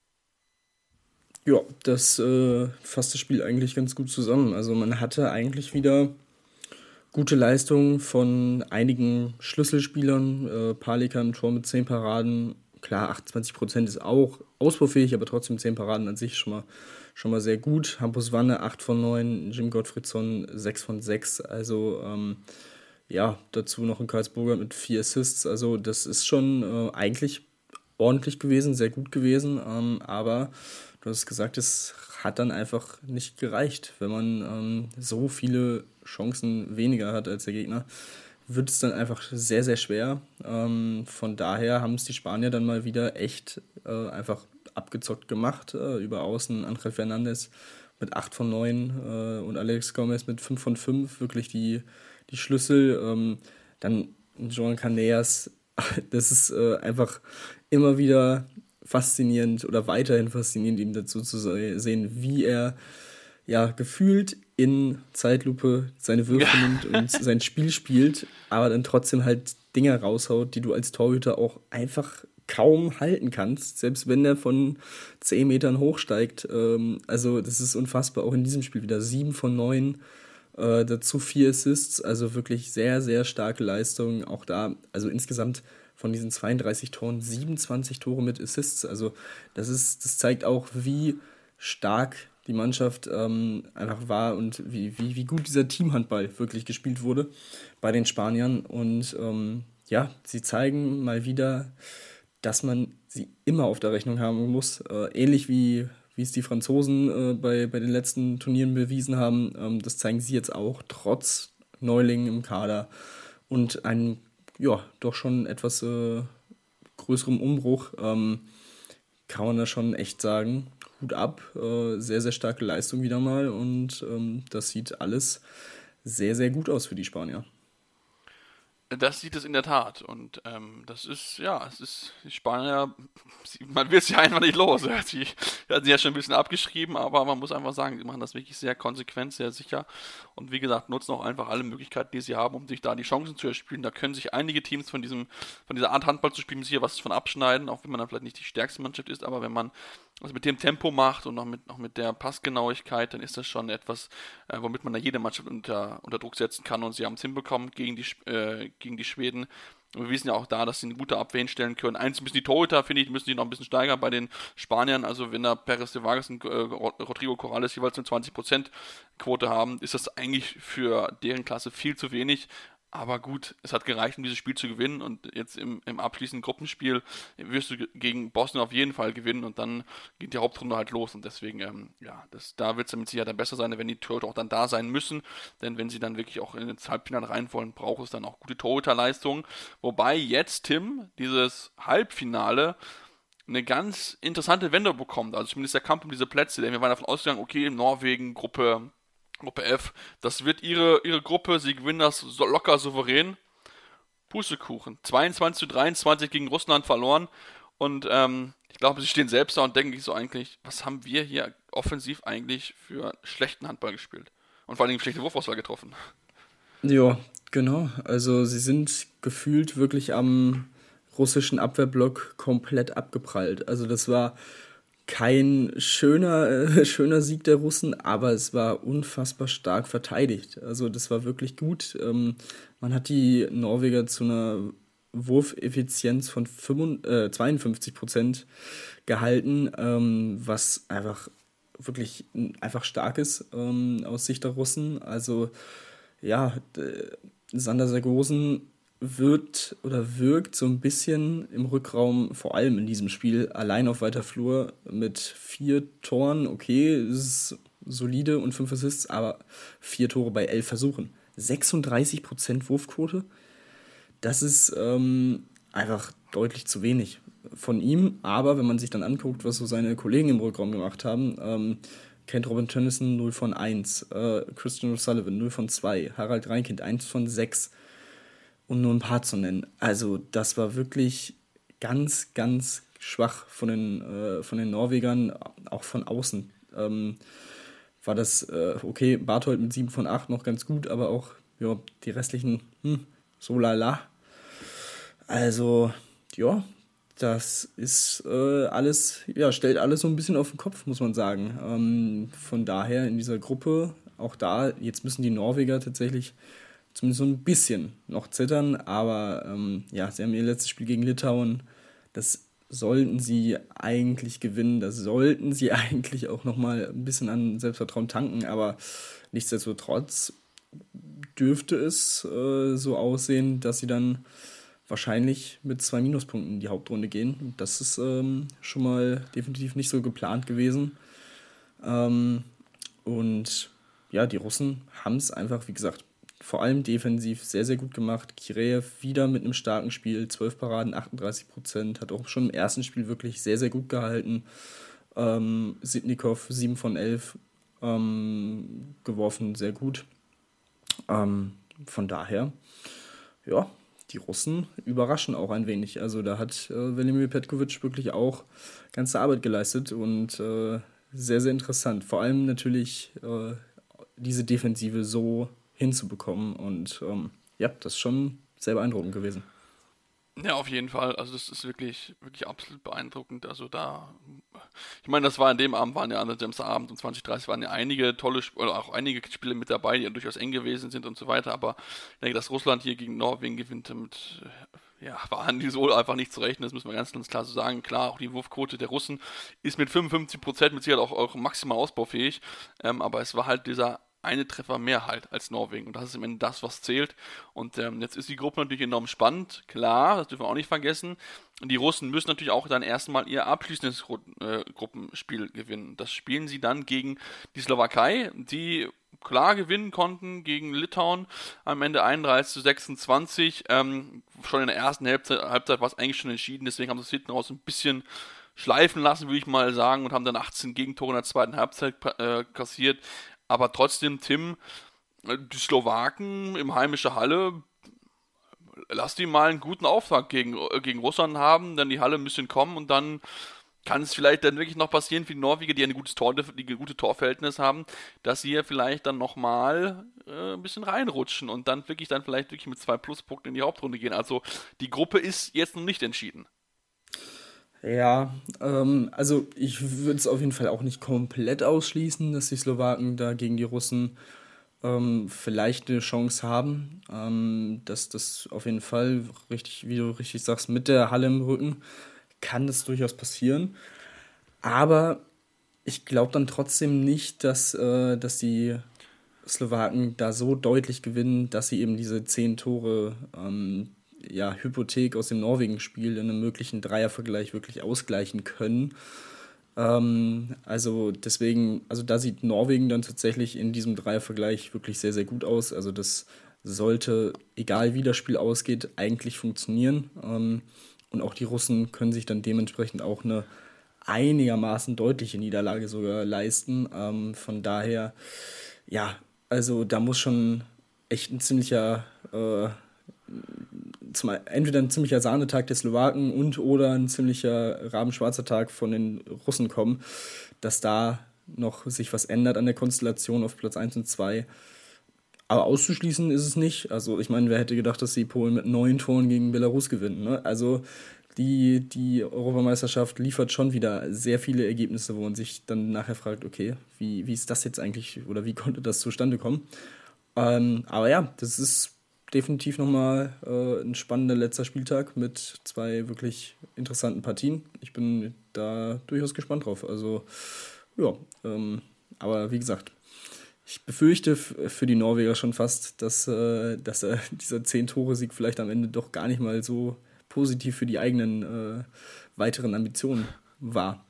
S3: Ja, das äh, fasst das Spiel eigentlich ganz gut zusammen. Also man hatte eigentlich wieder gute Leistungen von einigen Schlüsselspielern. Äh, Palika im Tor mit zehn Paraden. Klar, achtundzwanzig Prozent ist auch ausbaufähig, aber trotzdem zehn Paraden an sich schon mal, schon mal sehr gut. Hampus Wanne acht von neun, Jim Gottfriedson sechs von sechs. Also ähm, ja, dazu noch ein Karlsburger mit vier Assists. Also das ist schon äh, eigentlich ordentlich gewesen, sehr gut gewesen. Ähm, aber du hast gesagt, es hat dann einfach nicht gereicht. Wenn man ähm, so viele Chancen weniger hat als der Gegner, wird es dann einfach sehr, sehr schwer. Ähm, von daher haben es die Spanier dann mal wieder echt äh, einfach abgezockt gemacht. Äh, über Außen Ángel Fernández mit acht von neun äh, und Alex Gomez mit fünf von fünf. Wirklich die, die Schlüssel. Ähm, dann Joan Caneas. Das ist äh, einfach immer wieder faszinierend oder weiterhin faszinierend, ihm dazu zu sehen, wie er ja gefühlt in Zeitlupe seine Würfe nimmt und sein Spiel spielt, aber dann trotzdem halt Dinger raushaut, die du als Torhüter auch einfach kaum halten kannst, selbst wenn er von zehn Metern hochsteigt. Ähm, also das ist unfassbar, auch in diesem Spiel wieder sieben von neun, äh, dazu vier Assists, also wirklich sehr, sehr starke Leistung, auch da, also insgesamt von diesen zweiunddreißig Toren, siebenundzwanzig Tore mit Assists. Also das ist, das zeigt auch, wie stark die Mannschaft ähm, einfach war und wie, wie, wie gut dieser Teamhandball wirklich gespielt wurde bei den Spaniern. Und ähm, ja, sie zeigen mal wieder, dass man sie immer auf der Rechnung haben muss. Äh, ähnlich wie, wie es die Franzosen äh, bei, bei den letzten Turnieren bewiesen haben. Ähm, das zeigen sie jetzt auch, trotz Neulingen im Kader und einem ja, doch schon etwas äh, größerem Umbruch, ähm, kann man da schon echt sagen, Hut ab, äh, sehr, sehr starke Leistung wieder mal und ähm, das sieht alles sehr, sehr gut aus für die Spanier.
S2: Das sieht es in der Tat. Und ähm, das ist, ja, es ist, die Spanier, man wird sie einfach nicht los. Ja, sie hatten sie ja schon ein bisschen abgeschrieben, aber man muss einfach sagen, sie machen das wirklich sehr konsequent, sehr sicher. Und wie gesagt, nutzen auch einfach alle Möglichkeiten, die sie haben, um sich da die Chancen zu erspielen. Da können sich einige Teams von diesem, von dieser Art Handball zu spielen, hier was von abschneiden, auch wenn man dann vielleicht nicht die stärkste Mannschaft ist, aber wenn man was mit dem Tempo macht und noch mit, noch mit der Passgenauigkeit, dann ist das schon etwas, äh, womit man da jede Mannschaft unter, unter Druck setzen kann und sie haben es hinbekommen gegen die, äh, gegen die Schweden. Und wir wissen ja auch da, dass sie eine gute Abwehr hinstellen können. Eins müssen die Torhüter, finde ich, müssen die noch ein bisschen steigern bei den Spaniern. Also wenn da Pérez de Vargas und äh, Rodrigo Corrales jeweils eine zwanzig Prozent Quote haben, ist das eigentlich für deren Klasse viel zu wenig. Aber gut, es hat gereicht, um dieses Spiel zu gewinnen und jetzt im, im abschließenden Gruppenspiel wirst du gegen Bosnien auf jeden Fall gewinnen und dann geht die Hauptrunde halt los und deswegen, ähm, ja, das, da wird es mit Sicherheit dann besser sein, wenn die Torhüter auch dann da sein müssen, denn wenn sie dann wirklich auch ins Halbfinale rein wollen, braucht es dann auch gute Torhüterleistungen, wobei jetzt, Tim, dieses Halbfinale eine ganz interessante Wendung bekommt, also zumindest der Kampf um diese Plätze, denn wir waren davon ausgegangen, okay, Norwegen, Gruppe Gruppe F, das wird ihre, ihre Gruppe, sie gewinnen das so locker souverän. Pustekuchen. zweiundzwanzig zu dreiundzwanzig gegen Russland verloren und ähm, ich glaube, sie stehen selbst da und denken sich so eigentlich, was haben wir hier offensiv eigentlich für schlechten Handball gespielt? Und vor allem schlechte Wurfauswahl getroffen.
S3: Ja, genau. Also sie sind gefühlt wirklich am russischen Abwehrblock komplett abgeprallt. Also das war kein schöner, äh, schöner Sieg der Russen, aber es war unfassbar stark verteidigt. Also das war wirklich gut. Ähm, man hat die Norweger zu einer Wurfeffizienz von zweiundfünfzig Prozent gehalten, ähm, was einfach wirklich einfach stark ist ähm, aus Sicht der Russen. Also ja, d- Sander Sargosen wird oder wirkt so ein bisschen im Rückraum, vor allem in diesem Spiel, allein auf weiter Flur mit vier Toren. Okay, es ist solide und fünf Assists, aber vier Tore bei elf Versuchen. sechsunddreißig Prozent Wurfquote, das ist ähm, einfach deutlich zu wenig von ihm. Aber wenn man sich dann anguckt, was so seine Kollegen im Rückraum gemacht haben, ähm, Kent Robin Tönnissen null von eins, äh, Christian O'Sullivan null von zwei, Harald Reinkind eins von sechs, um nur ein paar zu nennen. Also das war wirklich ganz, ganz schwach von den, äh, von den Norwegern, auch von außen. Ähm, war das, äh, okay, Barthold mit sieben von acht noch ganz gut, aber auch ja, die restlichen, hm, so lala. Also, ja, das ist äh, alles, ja, stellt alles so ein bisschen auf den Kopf, muss man sagen. Ähm, von daher in dieser Gruppe, auch da, jetzt müssen die Norweger tatsächlich zumindest so ein bisschen noch zittern, aber ähm, ja, sie haben ihr letztes Spiel gegen Litauen, das sollten sie eigentlich gewinnen, das sollten sie eigentlich auch nochmal ein bisschen an Selbstvertrauen tanken, aber nichtsdestotrotz dürfte es äh, so aussehen, dass sie dann wahrscheinlich mit zwei Minuspunkten in die Hauptrunde gehen. Und das ist ähm, schon mal definitiv nicht so geplant gewesen. Ähm, und ja, die Russen haben es einfach, wie gesagt, vor allem defensiv sehr, sehr gut gemacht. Kireev wieder mit einem starken Spiel, zwölf Paraden, achtunddreißig Prozent, hat auch schon im ersten Spiel wirklich sehr, sehr gut gehalten. Ähm, Sitnikov sieben von elf ähm, geworfen, sehr gut. Ähm, von daher, ja, die Russen überraschen auch ein wenig. Also da hat äh, Velimir Petkovic wirklich auch ganze Arbeit geleistet und äh, sehr, sehr interessant. Vor allem natürlich äh, diese Defensive so hinzubekommen und ähm, ja, das ist schon sehr beeindruckend gewesen.
S2: Ja, auf jeden Fall. Also das ist wirklich, wirklich absolut beeindruckend. Also da, ich meine, das war an dem Abend, waren ja an dem Abend um zwanzig Uhr dreißig waren ja einige tolle, Sp- oder auch einige Spiele mit dabei, die ja durchaus eng gewesen sind und so weiter. Aber ich denke, dass Russland hier gegen Norwegen gewinnt, mit, ja, waren die so einfach nicht zu rechnen. Das müssen wir ganz, ganz klar so sagen. Klar, auch die Wurfquote der Russen ist mit fünfundfünfzig Prozent mit Sicherheit auch, auch maximal ausbaufähig. Ähm, aber es war halt dieser eine Treffer mehr halt als Norwegen. Und das ist im Ende das, was zählt. Und ähm, jetzt ist die Gruppe natürlich enorm spannend. Klar, das dürfen wir auch nicht vergessen. Und die Russen müssen natürlich auch dann erstmal ihr abschließendes Gru- äh, Gruppenspiel gewinnen. Das spielen sie dann gegen die Slowakei, die klar gewinnen konnten gegen Litauen. Am Ende einunddreißig zu sechsundzwanzig. Ähm, schon in der ersten Halbzeit, Halbzeit war es eigentlich schon entschieden. Deswegen haben sie es hinten raus ein bisschen schleifen lassen, würde ich mal sagen. Und haben dann achtzehn Gegentore in der zweiten Halbzeit äh, kassiert. Aber trotzdem, Tim, die Slowaken im heimischen Halle, lass die mal einen guten Auftrag gegen, gegen Russland haben, dann die Halle ein bisschen kommen und dann kann es vielleicht dann wirklich noch passieren für die Norweger, die ein gutes Tor, die ein gutes Torverhältnis haben, dass sie ja vielleicht dann nochmal äh, ein bisschen reinrutschen und dann wirklich dann vielleicht wirklich mit zwei Pluspunkten in die Hauptrunde gehen. Also die Gruppe ist jetzt noch nicht entschieden.
S3: Ja, ähm, also ich würde es auf jeden Fall auch nicht komplett ausschließen, dass die Slowaken da gegen die Russen ähm, vielleicht eine Chance haben. Ähm, dass das auf jeden Fall, richtig, wie du richtig sagst, mit der Halle im Rücken kann das durchaus passieren. Aber ich glaube dann trotzdem nicht, dass, äh, dass die Slowaken da so deutlich gewinnen, dass sie eben diese zehn Tore ähm, ja, Hypothek aus dem Norwegen-Spiel in einem möglichen Dreiervergleich wirklich ausgleichen können. Ähm, also deswegen, also da sieht Norwegen dann tatsächlich in diesem Dreiervergleich wirklich sehr, sehr gut aus. Also das sollte, egal wie das Spiel ausgeht, eigentlich funktionieren. Ähm, und auch die Russen können sich dann dementsprechend auch eine einigermaßen deutliche Niederlage sogar leisten. Ähm, von daher, ja, also da muss schon echt ein ziemlicher äh, zum, entweder ein ziemlicher Sahnetag der Slowaken und oder ein ziemlicher rabenschwarzer Tag von den Russen kommen, dass da noch sich was ändert an der Konstellation auf Platz eins und zwei. Aber auszuschließen ist es nicht. Also ich meine, wer hätte gedacht, dass die Polen mit neun Toren gegen Belarus gewinnen, ne? Also die, die Europameisterschaft liefert schon wieder sehr viele Ergebnisse, wo man sich dann nachher fragt, okay, wie, wie ist das jetzt eigentlich oder wie konnte das zustande kommen? Ähm, aber ja, das ist definitiv nochmal äh, ein spannender letzter Spieltag mit zwei wirklich interessanten Partien. Ich bin da durchaus gespannt drauf. Also, ja, ähm, aber wie gesagt, ich befürchte f- für die Norweger schon fast, dass, äh, dass äh, dieser zehn-Tore-Sieg vielleicht am Ende doch gar nicht mal so positiv für die eigenen äh, weiteren Ambitionen war.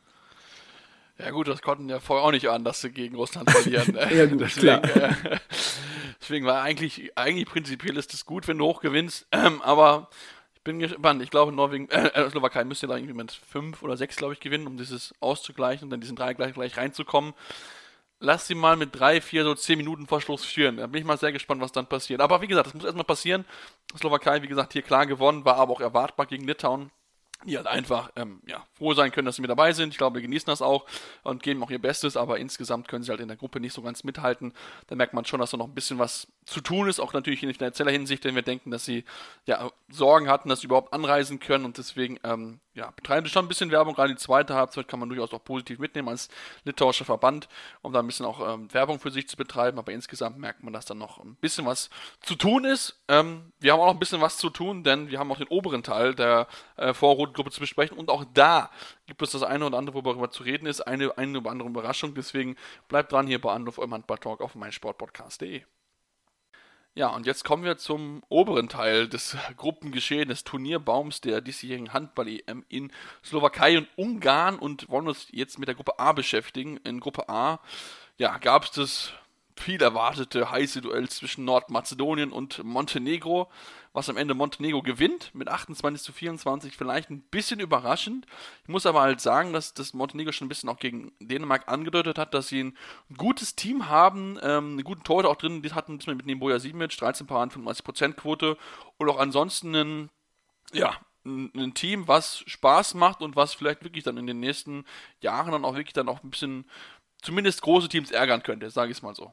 S2: Ja gut, das konnten ja vorher auch nicht an, dass sie gegen Russland verlieren.
S3: Ja gut,
S2: deswegen,
S3: klar.
S2: äh, deswegen war eigentlich, eigentlich prinzipiell ist es gut, wenn du hoch gewinnst. Ähm, aber ich bin gespannt. Ich glaube, Norwegen, äh, äh, Slowakei müsste da irgendwie mit fünf oder sechs, glaube ich, gewinnen, um dieses auszugleichen und dann diesen drei gleich, gleich reinzukommen. Lass sie mal mit drei, vier, so zehn Minuten vor Schluss führen. Da bin ich mal sehr gespannt, was dann passiert. Aber wie gesagt, das muss erstmal passieren. Slowakei, wie gesagt, hier klar gewonnen, war aber auch erwartbar gegen Litauen, die halt einfach ähm, ja, froh sein können, dass sie mit dabei sind. Ich glaube, wir genießen das auch und geben auch ihr Bestes, aber insgesamt können sie halt in der Gruppe nicht so ganz mithalten. Da merkt man schon, dass da noch ein bisschen was zu tun ist, auch natürlich in finanzieller Hinsicht, denn wir denken, dass sie ja Sorgen hatten, dass sie überhaupt anreisen können und deswegen ähm, ja, betreiben sie schon ein bisschen Werbung. Gerade die zweite Halbzeit kann man durchaus auch positiv mitnehmen als litauischer Verband, um da ein bisschen auch ähm, Werbung für sich zu betreiben, aber insgesamt merkt man, dass da noch ein bisschen was zu tun ist. Ähm, wir haben auch noch ein bisschen was zu tun, denn wir haben auch den oberen Teil der äh, Vorrundengruppe zu besprechen und auch da gibt es das eine oder andere, worüber zu reden ist, eine, eine oder andere Überraschung, deswegen bleibt dran hier bei Anruf eurem Handball-Talk auf meinsportpodcast punkt de. Ja, und jetzt kommen wir zum oberen Teil des Gruppengeschehens, des Turnierbaums der diesjährigen Handball-E M in Slowakei und Ungarn und wollen uns jetzt mit der Gruppe A beschäftigen. In Gruppe A, ja, gab es das viel erwartete heiße Duell zwischen Nordmazedonien und Montenegro, was am Ende Montenegro gewinnt mit achtundzwanzig zu vierundzwanzig, vielleicht ein bisschen überraschend. Ich muss aber halt sagen, dass das Montenegro schon ein bisschen auch gegen Dänemark angedeutet hat, dass sie ein gutes Team haben, ähm, einen guten Torhüter auch drin, die hatten mit Nemboja Simic, dreizehn Paaren, fünfundneunzig Prozent Quote und auch ansonsten ein, ja, ein, ein Team, was Spaß macht und was vielleicht wirklich dann in den nächsten Jahren dann auch wirklich dann auch ein bisschen zumindest große Teams ärgern könnte, sage ich es mal so.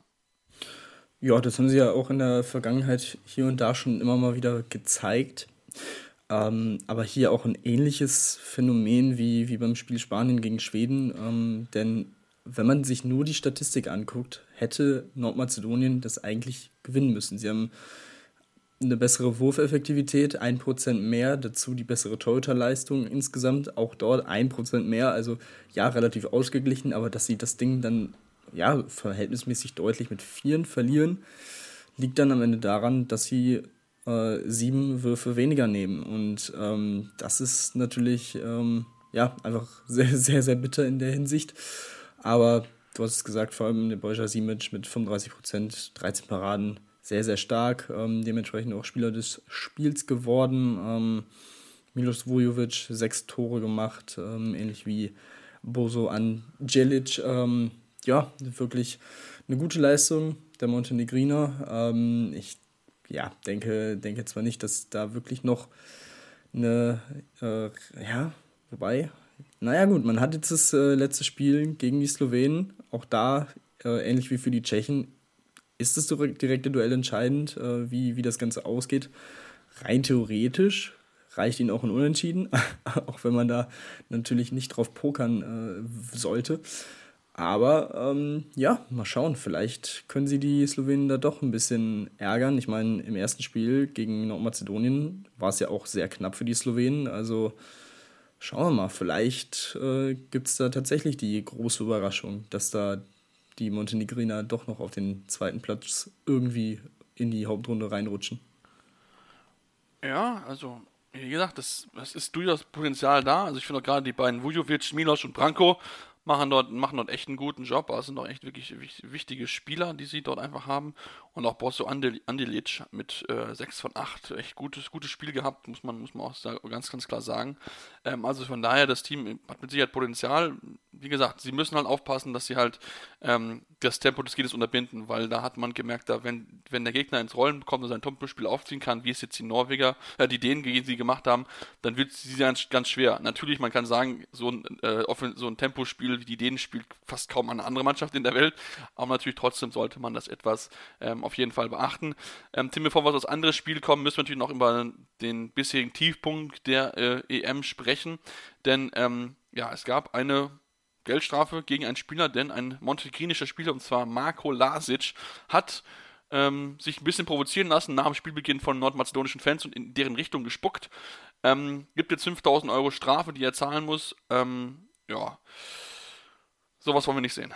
S3: Ja, das haben sie ja auch in der Vergangenheit hier und da schon immer mal wieder gezeigt. Ähm, aber hier auch ein ähnliches Phänomen wie, wie beim Spiel Spanien gegen Schweden. Ähm, denn wenn man sich nur die Statistik anguckt, hätte Nordmazedonien das eigentlich gewinnen müssen. Sie haben eine bessere Wurfeffektivität, ein Prozent mehr, dazu die bessere Torhüterleistung insgesamt, auch dort ein Prozent mehr. Also ja, relativ ausgeglichen, aber dass sie das Ding dann ja, verhältnismäßig deutlich mit Vieren verlieren, liegt dann am Ende daran, dass sie äh, sieben Würfe weniger nehmen. Und ähm, das ist natürlich ähm, ja, einfach sehr, sehr, sehr bitter in der Hinsicht. Aber du hast es gesagt, vor allem der Bojan Simic mit fünfunddreißig Prozent, dreizehn Paraden, sehr, sehr stark. Ähm, dementsprechend auch Spieler des Spiels geworden. Ähm, Milos Vujovic, sechs Tore gemacht, ähm, ähnlich wie Bozo Anđelić. Ähm, ja, wirklich eine gute Leistung der Montenegriner. Ähm, ich ja, denke, denke zwar nicht, dass da wirklich noch eine, äh, ja, wobei, naja gut, man hat jetzt das äh, letzte Spiel gegen die Slowenen, auch da, äh, ähnlich wie für die Tschechen, ist das direkte Duell entscheidend, äh, wie, wie das Ganze ausgeht. Rein theoretisch reicht ihnen auch ein Unentschieden, auch wenn man da natürlich nicht drauf pokern äh, sollte. Aber ähm, ja, mal schauen, vielleicht können sie die Slowenen da doch ein bisschen ärgern. Ich meine, im ersten Spiel gegen Nordmazedonien war es ja auch sehr knapp für die Slowenen. Also schauen wir mal, vielleicht äh, gibt es da tatsächlich die große Überraschung, dass da die Montenegriner doch noch auf den zweiten Platz irgendwie in die Hauptrunde reinrutschen.
S2: Ja, also wie gesagt, das, das ist durchaus Potenzial da. Also ich finde auch gerade die beiden Vujovic, Milos und Branko machen dort, machen dort echt einen guten Job. Also sind doch echt wirklich wichtige Spieler, die sie dort einfach haben. Und auch Bozo Anđelić mit äh, sechs von acht. Echt gutes, gutes Spiel gehabt, muss man, muss man auch ganz, ganz klar sagen. Ähm, also von daher, das Team hat mit Sicherheit Potenzial. Wie gesagt, sie müssen halt aufpassen, dass sie halt ähm, das Tempo des Gegners unterbinden, weil da hat man gemerkt, da wenn, wenn der Gegner ins Rollen bekommt und sein Tempospiel aufziehen kann, wie es jetzt die Norweger, äh, die Dänen gegen sie gemacht haben, dann wird sie ganz, ganz schwer. Natürlich, man kann sagen, so ein, äh, so ein Tempospiel wie die Dänen spielt fast kaum eine andere Mannschaft in der Welt, aber natürlich trotzdem sollte man das etwas ähm, auf jeden Fall beachten. Ähm, Tim, bevor wir aus anderes Spiel kommen, müssen wir natürlich noch über den bisherigen Tiefpunkt der äh, E M sprechen, denn ähm, ja, es gab eine Geldstrafe gegen einen Spieler, denn ein montenegrinischer Spieler, und zwar Marko Lasic, hat ähm, sich ein bisschen provozieren lassen nach dem Spielbeginn von nordmazedonischen Fans und in deren Richtung gespuckt. Ähm, gibt jetzt fünftausend Euro Strafe, die er zahlen muss. Ähm, ja, sowas wollen wir nicht sehen.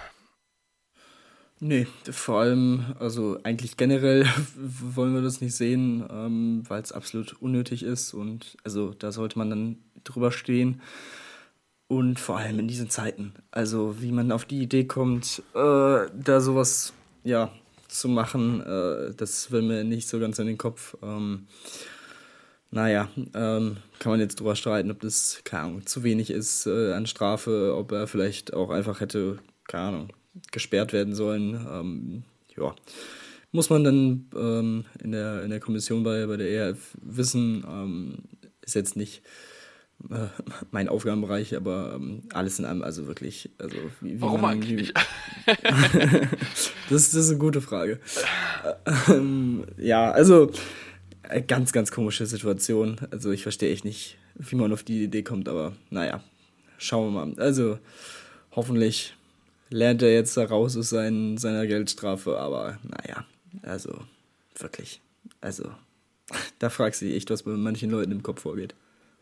S3: Nee, vor allem, also eigentlich generell wollen wir das nicht sehen, ähm, weil es absolut unnötig ist und also da sollte man dann drüber stehen. Und vor allem in diesen Zeiten. Also wie man auf die Idee kommt, äh, da sowas ja, zu machen, äh, das will mir nicht so ganz in den Kopf. Ähm, naja, ähm, kann man jetzt drüber streiten, ob das, keine Ahnung, zu wenig ist äh, an Strafe, ob er vielleicht auch einfach hätte, keine Ahnung, gesperrt werden sollen. Ähm, ja, muss man dann ähm, in der, in der Kommission bei, bei der E R F wissen, ähm, ist jetzt nicht mein Aufgabenbereich, aber ähm, alles in allem, also wirklich, also wie, wie
S2: Warum
S3: man,
S2: eigentlich?
S3: Wie, das, das ist eine gute Frage. Ähm, ja, also ganz, ganz komische Situation. Also ich verstehe echt nicht, wie man auf die Idee kommt, aber naja, schauen wir mal. Also hoffentlich lernt er jetzt da raus aus seinen, seiner Geldstrafe, aber naja, also wirklich, also da fragst du dich echt, was bei manchen Leuten im Kopf vorgeht.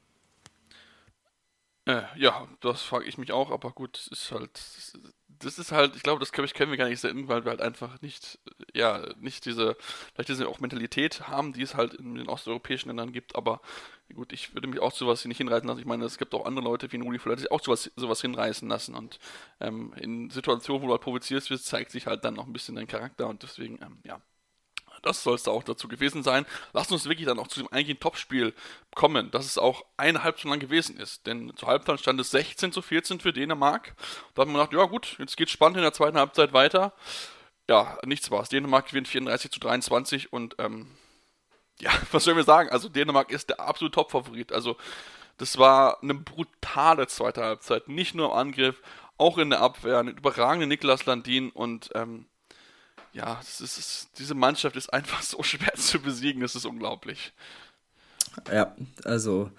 S2: Äh, ja, das frage ich mich auch, aber gut, das ist halt, das ist halt, ich glaube, das können wir gar nicht sehen, weil wir halt einfach nicht, ja, nicht diese, vielleicht diese auch Mentalität haben, die es halt in den osteuropäischen Ländern gibt, aber gut, ich würde mich auch zu sowas nicht hinreißen lassen. Ich meine, es gibt auch andere Leute wie Nuri, die sich auch sowas, sowas hinreißen lassen und ähm, in Situationen, wo du halt provozierst wirst, zeigt sich halt dann noch ein bisschen dein Charakter und deswegen, ähm, ja. Das soll es da auch dazu gewesen sein. Lass uns wirklich dann auch zu dem eigentlichen Topspiel kommen, dass es auch eine Halbzeit lang gewesen ist. Denn zur Halbzeit stand es sechzehn zu vierzehn für Dänemark. Da hat man gedacht, ja gut, jetzt geht's spannend in der zweiten Halbzeit weiter. Ja, nichts war's. Dänemark gewinnt vierunddreißig zu dreiundzwanzig und ähm, ja, was sollen wir sagen? Also Dänemark ist der absolute Top-Favorit. Also das war eine brutale zweite Halbzeit. Nicht nur im Angriff, auch in der Abwehr. Ein überragender Niklas Landin und ähm, ja, das ist, diese Mannschaft ist einfach so schwer zu besiegen, das ist unglaublich.
S3: Ja, also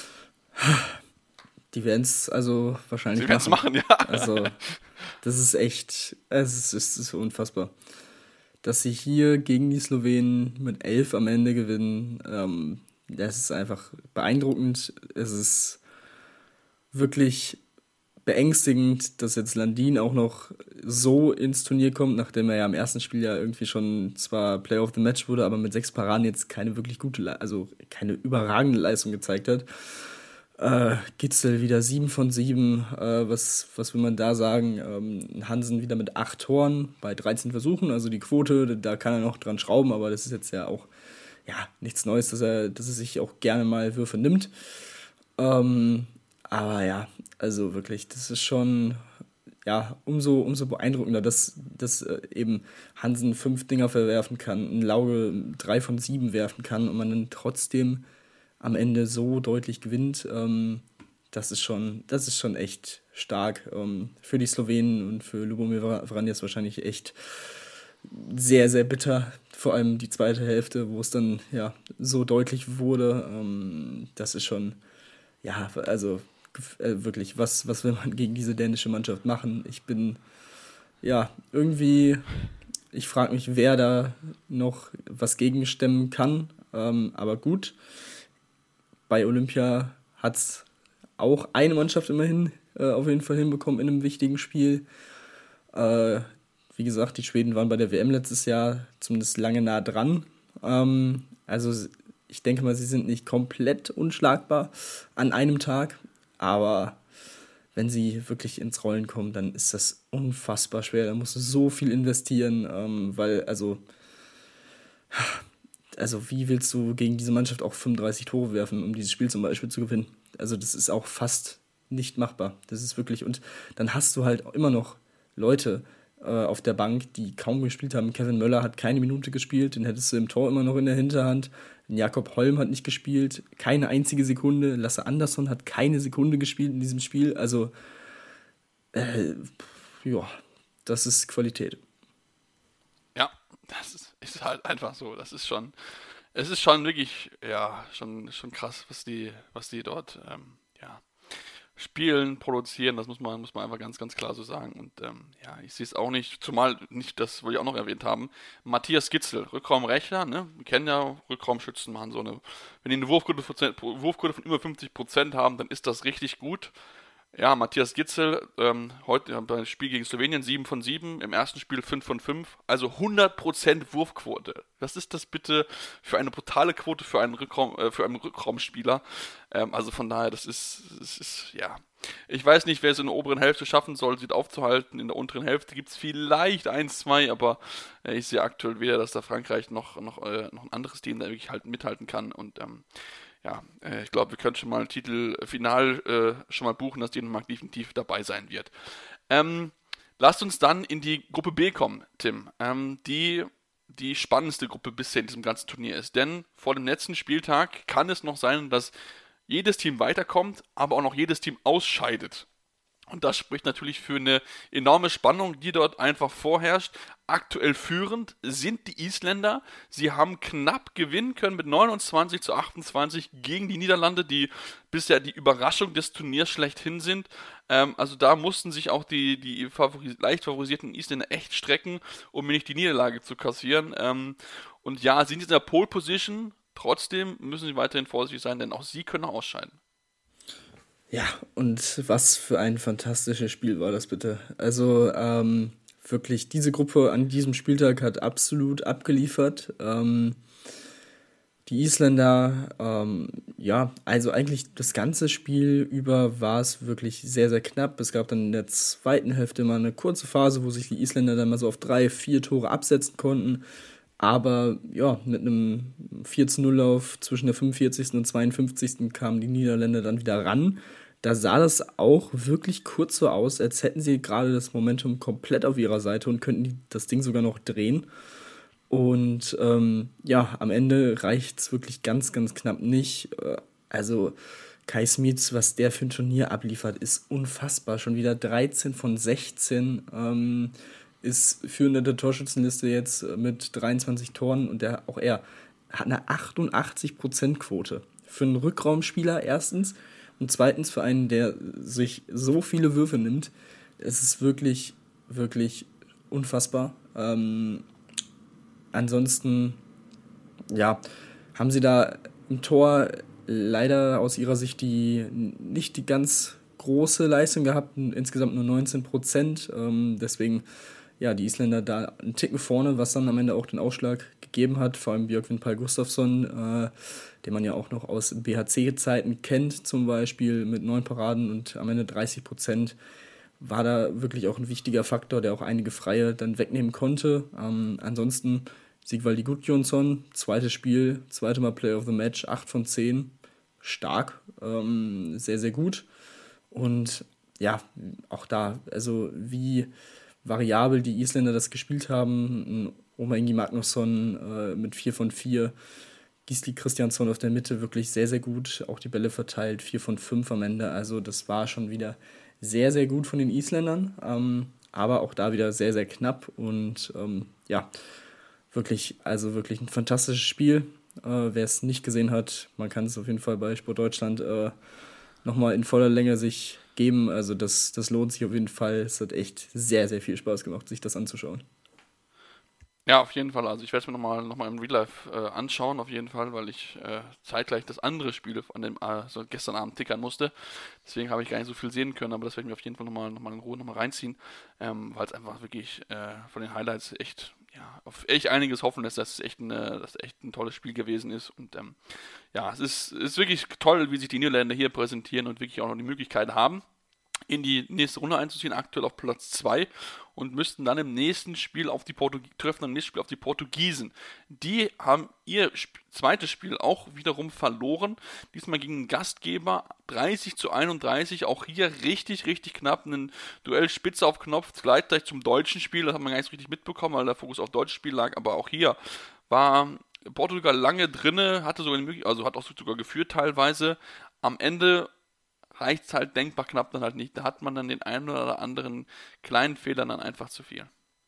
S3: die werden es also wahrscheinlich
S2: Sie werden es machen, ja.
S3: Also das ist echt, es ist, es ist unfassbar. Dass sie hier gegen die Slowenen mit elf am Ende gewinnen, ähm, das ist einfach beeindruckend. Es ist wirklich beängstigend, dass jetzt Landin auch noch so ins Turnier kommt, nachdem er ja im ersten Spiel ja irgendwie schon zwar Player of the Match wurde, aber mit sechs Paraden jetzt keine wirklich gute, also keine überragende Leistung gezeigt hat. Äh, Gitzel wieder sieben von sieben, äh, was, was will man da sagen? Ähm, Hansen wieder mit acht Toren bei dreizehn Versuchen, also die Quote, da kann er noch dran schrauben, aber das ist jetzt ja auch ja, nichts Neues, dass er, dass er sich auch gerne mal Würfe nimmt. Ähm, aber ja, also wirklich, das ist schon ja, umso, umso beeindruckender, dass, dass äh, eben Hansen fünf Dinger verwerfen kann, ein Lauge drei von sieben werfen kann und man dann trotzdem am Ende so deutlich gewinnt. Ähm, das ist schon, das ist schon echt stark. Ähm, für die Slowenen und für Lubomir Vranjes wahrscheinlich echt sehr, sehr bitter. Vor allem die zweite Hälfte, wo es dann ja so deutlich wurde. Ähm, das ist schon, ja, also äh, wirklich, was, was will man gegen diese dänische Mannschaft machen? Ich bin, ja, irgendwie, ich frage mich, wer da noch was gegenstemmen kann. Ähm, aber gut, bei Olympia hat es auch eine Mannschaft immerhin äh, auf jeden Fall hinbekommen in einem wichtigen Spiel. Äh, wie gesagt, die Schweden waren bei der W M letztes Jahr zumindest lange nah dran. Ähm, also ich denke mal, sie sind nicht komplett unschlagbar an einem Tag, aber wenn sie wirklich ins Rollen kommen, dann ist das unfassbar schwer. Da musst du so viel investieren, ähm, weil, also, also wie willst du gegen diese Mannschaft auch fünfunddreißig Tore werfen, um dieses Spiel zum Beispiel zu gewinnen? Also das ist auch fast nicht machbar. Das ist wirklich, und dann hast du halt immer noch Leute äh, auf der Bank, die kaum gespielt haben. Kevin Möller hat keine Minute gespielt, den hättest du im Tor immer noch in der Hinterhand. Jakob Holm hat nicht gespielt, keine einzige Sekunde. Lasse Andersson hat keine Sekunde gespielt in diesem Spiel. Also, äh, ja, das ist Qualität.
S2: Ja, das ist, ist halt einfach so. Das ist schon, es ist schon wirklich, ja, schon, schon krass, was die, was die dort, ähm, ja, spielen, produzieren. Das muss man, muss man einfach ganz, ganz klar so sagen. Und ähm, ja, ich sehe es auch nicht, zumal nicht, das wollte ich auch noch erwähnt haben, Matthias Gitzel, Rückraumrechter, ne? Wir kennen ja Rückraumschützen, machen so eine, wenn die eine Wurfquote von, Wurfquote von über fünfzig Prozent haben, dann ist das richtig gut. Ja, Matthias Gitzel, ähm, heute äh, beim Spiel gegen Slowenien sieben von sieben, im ersten Spiel fünf von fünf, also hundert Prozent Wurfquote. Was ist das bitte für eine brutale Quote für einen, Rückraum, äh, für einen Rückraumspieler? Ähm, also von daher, das ist, das ist, ja. Ich weiß nicht, wer es in der oberen Hälfte schaffen soll, sie aufzuhalten. In der unteren Hälfte gibt es vielleicht eins, zwei, aber äh, ich sehe aktuell weder, dass da Frankreich noch, noch, äh, noch ein anderes Team da wirklich halt mithalten kann und ähm, ja, äh, ich glaube, wir können schon mal Titel final äh, schon mal buchen, dass Dänemark definitiv dabei sein wird. Ähm, lasst uns dann in die Gruppe B kommen, Tim. Ähm, die die spannendste Gruppe bisher in diesem ganzen Turnier ist. Denn vor dem letzten Spieltag kann es noch sein, dass jedes Team weiterkommt, aber auch noch jedes Team ausscheidet. Und das spricht natürlich für eine enorme Spannung, die dort einfach vorherrscht. Aktuell führend sind die Isländer. Sie haben knapp gewinnen können mit neunundzwanzig zu achtundzwanzig gegen die Niederlande, die bisher die Überraschung des Turniers schlechthin sind. Ähm, also da mussten sich auch die, die favoris- leicht favorisierten Isländer echt strecken, um nicht die Niederlage zu kassieren. Ähm, und ja, sind jetzt in der Pole Position. Trotzdem müssen sie weiterhin vorsichtig sein, denn auch sie können ausscheiden.
S3: Ja, und was für ein fantastisches Spiel war das bitte. Also ähm, wirklich, diese Gruppe an diesem Spieltag hat absolut abgeliefert. Ähm, die Isländer, ähm, ja, also eigentlich das ganze Spiel über war es wirklich sehr, sehr knapp. Es gab dann in der zweiten Hälfte mal eine kurze Phase, wo sich die Isländer dann mal so auf drei, vier Tore absetzen konnten. Aber ja, mit einem vier zu null Lauf zwischen der fünfundvierzigsten und zweiundfünfzigsten kamen die Niederländer dann wieder ran. Da sah das auch wirklich kurz so aus, als hätten sie gerade das Momentum komplett auf ihrer Seite und könnten die, das Ding sogar noch drehen. Und ähm, ja, am Ende reicht es wirklich ganz, ganz knapp nicht. Also Kai Smits, was der für ein Turnier abliefert, ist unfassbar. Schon wieder dreizehn von sechzehn. Ähm, ist führender der Torschützenliste jetzt mit dreiundzwanzig Toren und der, auch er hat eine achtundachtzig Prozent Quote. Für einen Rückraumspieler erstens und zweitens für einen, der sich so viele Würfe nimmt. Es ist wirklich, wirklich unfassbar. Ähm, ansonsten, ja, haben sie da im Tor leider aus ihrer Sicht die nicht die ganz große Leistung gehabt, insgesamt nur neunzehn Prozent. Ähm, deswegen, ja, die Isländer da einen Ticken vorne, was dann am Ende auch den Ausschlag gegeben hat. Vor allem Björgvin Pál Gustafsson, äh, den man ja auch noch aus B H C-Zeiten kennt, zum Beispiel mit neun Paraden und am Ende dreißig Prozent. War da wirklich auch ein wichtiger Faktor, der auch einige Freie dann wegnehmen konnte. Ähm, ansonsten Sigvaldi Gudjonsson, zweites Spiel, zweite Mal Player of the Match, acht von zehn. Stark, ähm, sehr, sehr gut. Und ja, auch da, also wie variabel die Isländer das gespielt haben. Oma Ingi Magnusson äh, mit vier von vier. Gisli Kristjansson auf der Mitte wirklich sehr, sehr gut. Auch die Bälle verteilt, vier von fünf am Ende. Also das war schon wieder sehr, sehr gut von den Isländern. Ähm, aber auch da wieder sehr, sehr knapp. Und ähm, ja, wirklich, also wirklich ein fantastisches Spiel. Äh, wer es nicht gesehen hat, man kann es auf jeden Fall bei Sport Deutschland äh, nochmal in voller Länge sich geben. Also das, das lohnt sich auf jeden Fall. Es hat echt sehr, sehr viel Spaß gemacht, sich das anzuschauen.
S2: Ja, auf jeden Fall. Also ich werde es mir nochmal noch mal im Real Life äh, anschauen, auf jeden Fall, weil ich äh, zeitgleich das andere Spiel an dem äh, so gestern Abend tickern musste. Deswegen habe ich gar nicht so viel sehen können, aber das werde ich mir auf jeden Fall nochmal noch mal in Ruhe nochmal reinziehen, ähm, weil es einfach wirklich äh, von den Highlights echt, ja, auf echt einiges hoffen lässt, dass es echt, eine, dass es echt ein tolles Spiel gewesen ist. Und ähm, ja, es ist, ist wirklich toll, wie sich die Niederländer hier präsentieren und wirklich auch noch die Möglichkeit haben, in die nächste Runde einzuziehen, aktuell auf Platz zwei, und müssten dann im nächsten Spiel auf die Portugiesen treffen, im nächsten Spiel auf die Portugiesen. Die haben ihr Sp- zweites Spiel auch wiederum verloren, diesmal gegen den Gastgeber, dreißig zu einunddreißig, auch hier richtig, richtig knapp, ein Duell spitze auf Knopf, gleich zum deutschen Spiel, das hat man gar nicht so richtig mitbekommen, weil der Fokus auf deutsches Spiel lag, aber auch hier war Portugal lange drinne, hatte sogar, also hat auch sogar geführt teilweise, am Ende reicht es halt denkbar knapp dann halt nicht. Da hat man dann den einen oder anderen kleinen Fehler dann einfach zu viel.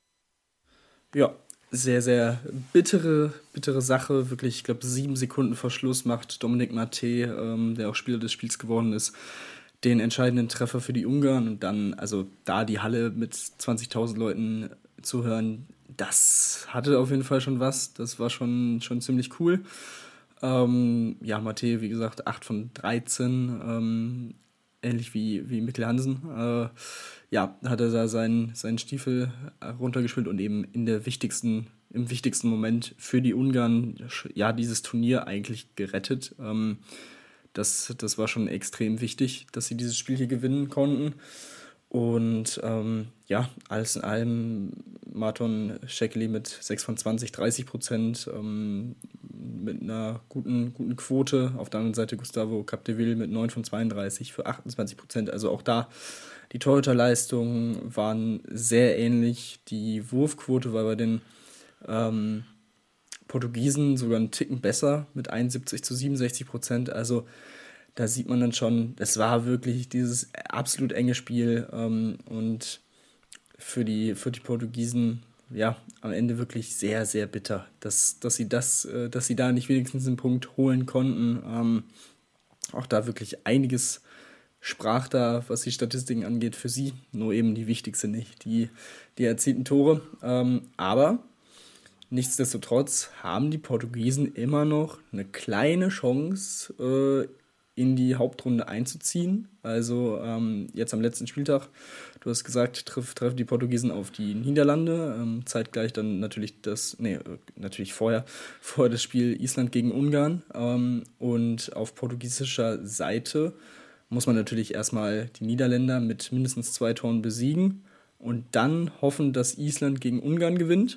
S3: Ja, sehr, sehr bittere, bittere Sache. Wirklich, ich glaube, sieben Sekunden vor Schluss macht Dominik Maté, ähm, der auch Spieler des Spiels geworden ist, den entscheidenden Treffer für die Ungarn. Und dann, also da die Halle mit zwanzigtausend Leuten zu hören, das hatte auf jeden Fall schon was. Das war schon, schon ziemlich cool. Ähm, ja, Maté, wie gesagt, acht von dreizehn, ähm, ähnlich wie, wie Mikkel Hansen. Äh, ja, hat er da seinen, seinen Stiefel runtergespielt und eben in der wichtigsten, im wichtigsten Moment für die Ungarn ja dieses Turnier eigentlich gerettet. Ähm, das, das war schon extrem wichtig, dass sie dieses Spiel hier gewinnen konnten. Und ähm, ja, alles in allem Marton Šekelj mit sechs von zwanzig, dreißig Prozent, ähm, mit einer guten, guten Quote. Auf der anderen Seite Gustavo Capdeville mit neun von zweiunddreißig für achtundzwanzig Prozent. Also auch da, die Torhüterleistungen waren sehr ähnlich. Die Wurfquote war bei den ähm, Portugiesen sogar einen Ticken besser mit einundsiebzig zu siebenundsechzig Prozent. Also da sieht man dann schon, es war wirklich dieses absolut enge Spiel ähm, und für die, für die Portugiesen ja am Ende wirklich sehr, sehr bitter, dass, dass, sie, das, äh, dass sie da nicht wenigstens einen Punkt holen konnten. Ähm, auch da wirklich einiges sprach da, was die Statistiken angeht, für sie, nur eben die wichtigste nicht, die, die erzielten Tore. Ähm, aber nichtsdestotrotz haben die Portugiesen immer noch eine kleine Chance, äh, in die Hauptrunde einzuziehen. Also ähm, jetzt am letzten Spieltag, du hast gesagt, treff, treffen die Portugiesen auf die Niederlande. Ähm, zeitgleich dann natürlich das, nee, natürlich vorher, vorher das Spiel Island gegen Ungarn. Ähm, und auf portugiesischer Seite muss man natürlich erstmal die Niederländer mit mindestens zwei Toren besiegen und dann hoffen, dass Island gegen Ungarn gewinnt.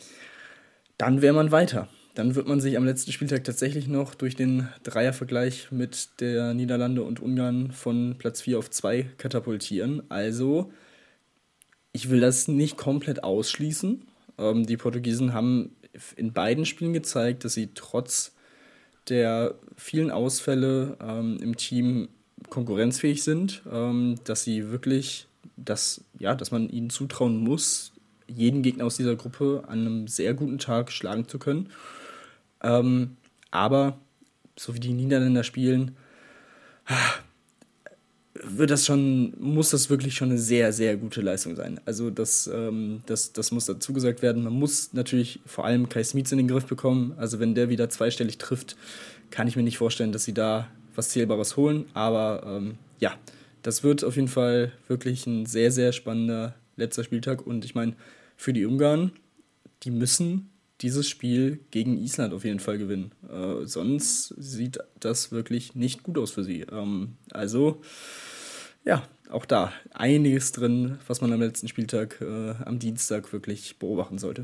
S3: Dann wäre man weiter. Dann wird man sich am letzten Spieltag tatsächlich noch durch den Dreiervergleich mit der Niederlande und Ungarn von Platz vier auf zwei katapultieren. Also, ich will das nicht komplett ausschließen. Ähm, die Portugiesen haben in beiden Spielen gezeigt, dass sie trotz der vielen Ausfälle ähm, im Team konkurrenzfähig sind, ähm, dass sie wirklich, dass, ja, dass man ihnen zutrauen muss, jeden Gegner aus dieser Gruppe an einem sehr guten Tag schlagen zu können. Ähm, aber, so wie die Niederländer spielen, wird das schon, muss das wirklich schon eine sehr, sehr gute Leistung sein. Also das, ähm, das, das muss dazu gesagt werden. Man muss natürlich vor allem Kai Smits in den Griff bekommen. Also wenn der wieder zweistellig trifft, kann ich mir nicht vorstellen, dass sie da was Zählbares holen. Aber ähm, ja, das wird auf jeden Fall wirklich ein sehr, sehr spannender letzter Spieltag. Und ich meine, für die Ungarn, die müssen dieses Spiel gegen Island auf jeden Fall gewinnen. Äh, sonst sieht das wirklich nicht gut aus für sie. Ähm, also, ja, auch da einiges drin, was man am letzten Spieltag, äh, am Dienstag wirklich beobachten sollte.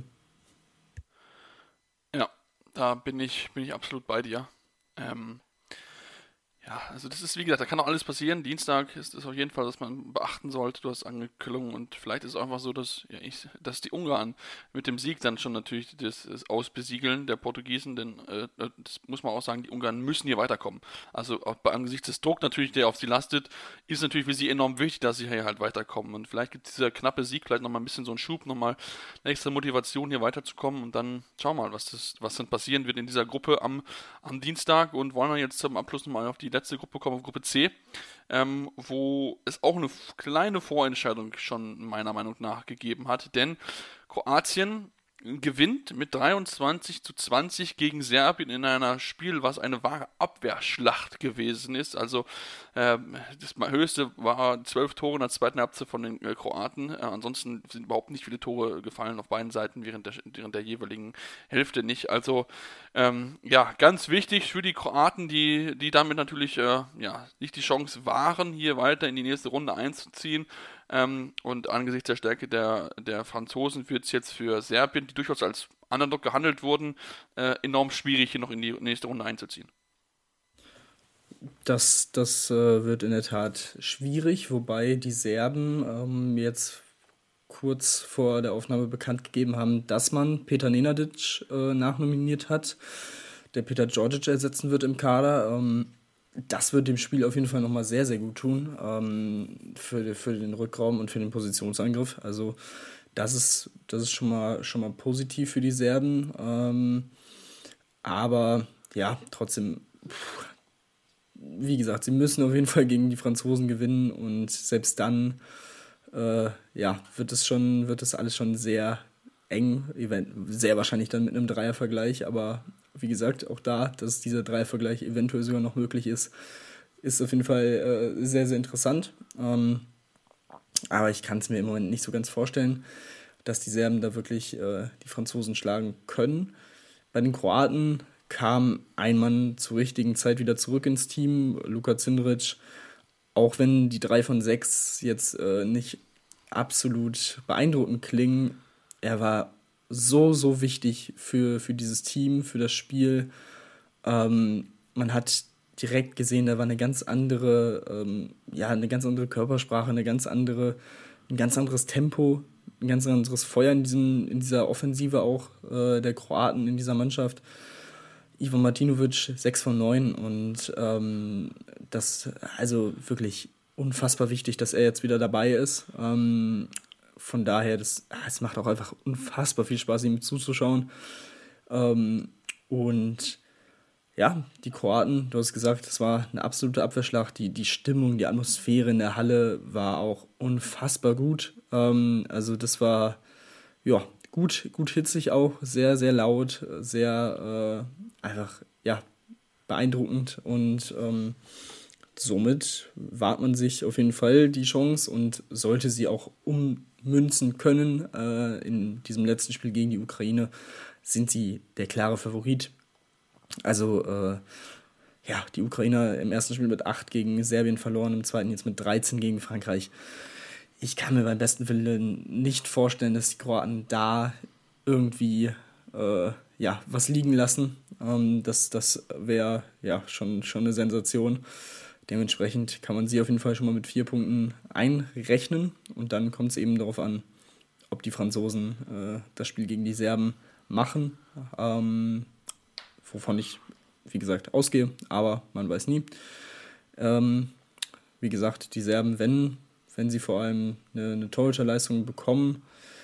S2: Ja, da bin ich, bin ich absolut bei dir. Ähm, Ja, also das ist, wie gesagt, da kann auch alles passieren. Dienstag ist es auf jeden Fall, dass man beachten sollte. Du hast angeklungen und vielleicht ist es einfach so, dass, ja, ich, dass die Ungarn mit dem Sieg dann schon natürlich das, das Ausbesiegeln der Portugiesen, denn äh, das muss man auch sagen, die Ungarn müssen hier weiterkommen. Also auch bei angesichts des Druck natürlich, der auf sie lastet, ist natürlich für sie enorm wichtig, dass sie hier halt weiterkommen. Und vielleicht gibt dieser knappe Sieg vielleicht nochmal ein bisschen so einen Schub, nochmal eine extra Motivation hier weiterzukommen und dann schauen wir mal, was das, was dann passieren wird in dieser Gruppe am, am Dienstag und wollen wir jetzt zum Abschluss nochmal auf die letzte Gruppe kommen, auf Gruppe C, ähm, wo es auch eine kleine Vorentscheidung schon meiner Meinung nach gegeben hat, denn Kroatien gewinnt mit dreiundzwanzig zu zwanzig gegen Serbien in einer Spiel, was eine wahre Abwehrschlacht gewesen ist. Also ähm, das höchste war zwölf Tore in der zweiten Halbzeit von den äh, Kroaten. Äh, ansonsten sind überhaupt nicht viele Tore gefallen auf beiden Seiten während der, während der jeweiligen Hälfte nicht. Also ähm, ja, ganz wichtig für die Kroaten, die, die damit natürlich äh, ja, nicht die Chance wahren, hier weiter in die nächste Runde einzuziehen. Ähm, und angesichts der Stärke der, der Franzosen wird es jetzt für Serbien, die durchaus als Underdog gehandelt wurden, äh, enorm schwierig, hier noch in die nächste Runde einzuziehen.
S3: Das, das äh, wird in der Tat schwierig, wobei die Serben ähm, jetzt kurz vor der Aufnahme bekannt gegeben haben, dass man Petar Nenadic äh, nachnominiert hat, der Petar Djordjic ersetzen wird im Kader. Ähm, das wird dem Spiel auf jeden Fall nochmal sehr, sehr gut tun, ähm, für, für den Rückraum und für den Positionsangriff. Also das ist, das ist schon mal, schon mal positiv für die Serben. Ähm, aber ja, trotzdem, pff, wie gesagt, sie müssen auf jeden Fall gegen die Franzosen gewinnen und selbst dann äh, ja, wird es schon, wird es alles schon sehr eng, sehr wahrscheinlich dann mit einem Dreiervergleich, aber wie gesagt, auch da, dass dieser Dreiervergleich eventuell sogar noch möglich ist, ist auf jeden Fall äh, sehr, sehr interessant. Ähm, aber ich kann es mir im Moment nicht so ganz vorstellen, dass die Serben da wirklich äh, die Franzosen schlagen können. Bei den Kroaten kam ein Mann zur richtigen Zeit wieder zurück ins Team, Luka Cindric. Auch wenn die drei von sechs jetzt äh, nicht absolut beeindruckend klingen, er war so, so wichtig für, für dieses Team, für das Spiel. Ähm, man hat direkt gesehen, da war eine ganz andere, ähm, ja, eine ganz andere Körpersprache, eine ganz andere, ein ganz anderes Tempo, ein ganz anderes Feuer in, diesem, in dieser Offensive auch äh, der Kroaten in dieser Mannschaft. Ivan Martinovic, sechs von neun und ähm, das, also wirklich unfassbar wichtig, dass er jetzt wieder dabei ist. Ähm, von daher, das, es macht auch einfach unfassbar viel Spaß, ihm zuzuschauen. Ähm, und ja, die Kroaten, du hast gesagt, es war eine absolute Abwehrschlacht. Die, die Stimmung, die Atmosphäre in der Halle war auch unfassbar gut. Ähm, also das war, ja, gut, gut hitzig auch, sehr, sehr laut, sehr äh, einfach, ja, beeindruckend und ähm, somit wahrt man sich auf jeden Fall die Chance und sollte sie auch ummünzen können. Äh, in diesem letzten Spiel gegen die Ukraine sind sie der klare Favorit. Also, äh, ja, die Ukrainer im ersten Spiel mit acht gegen Serbien verloren, im zweiten jetzt mit dreizehn gegen Frankreich. Ich kann mir beim besten Willen nicht vorstellen, dass die Kroaten da irgendwie äh, ja, was liegen lassen. Ähm, das das wäre ja schon, schon eine Sensation. Dementsprechend kann man sie auf jeden Fall schon mal mit vier Punkten einrechnen. Und dann kommt es eben darauf an, ob die Franzosen äh, das Spiel gegen die Serben machen. Ähm, wovon ich, wie gesagt, ausgehe, aber man weiß nie. Ähm, wie gesagt, die Serben, wenn, wenn sie vor allem eine, eine Torhüterleistung bekommen,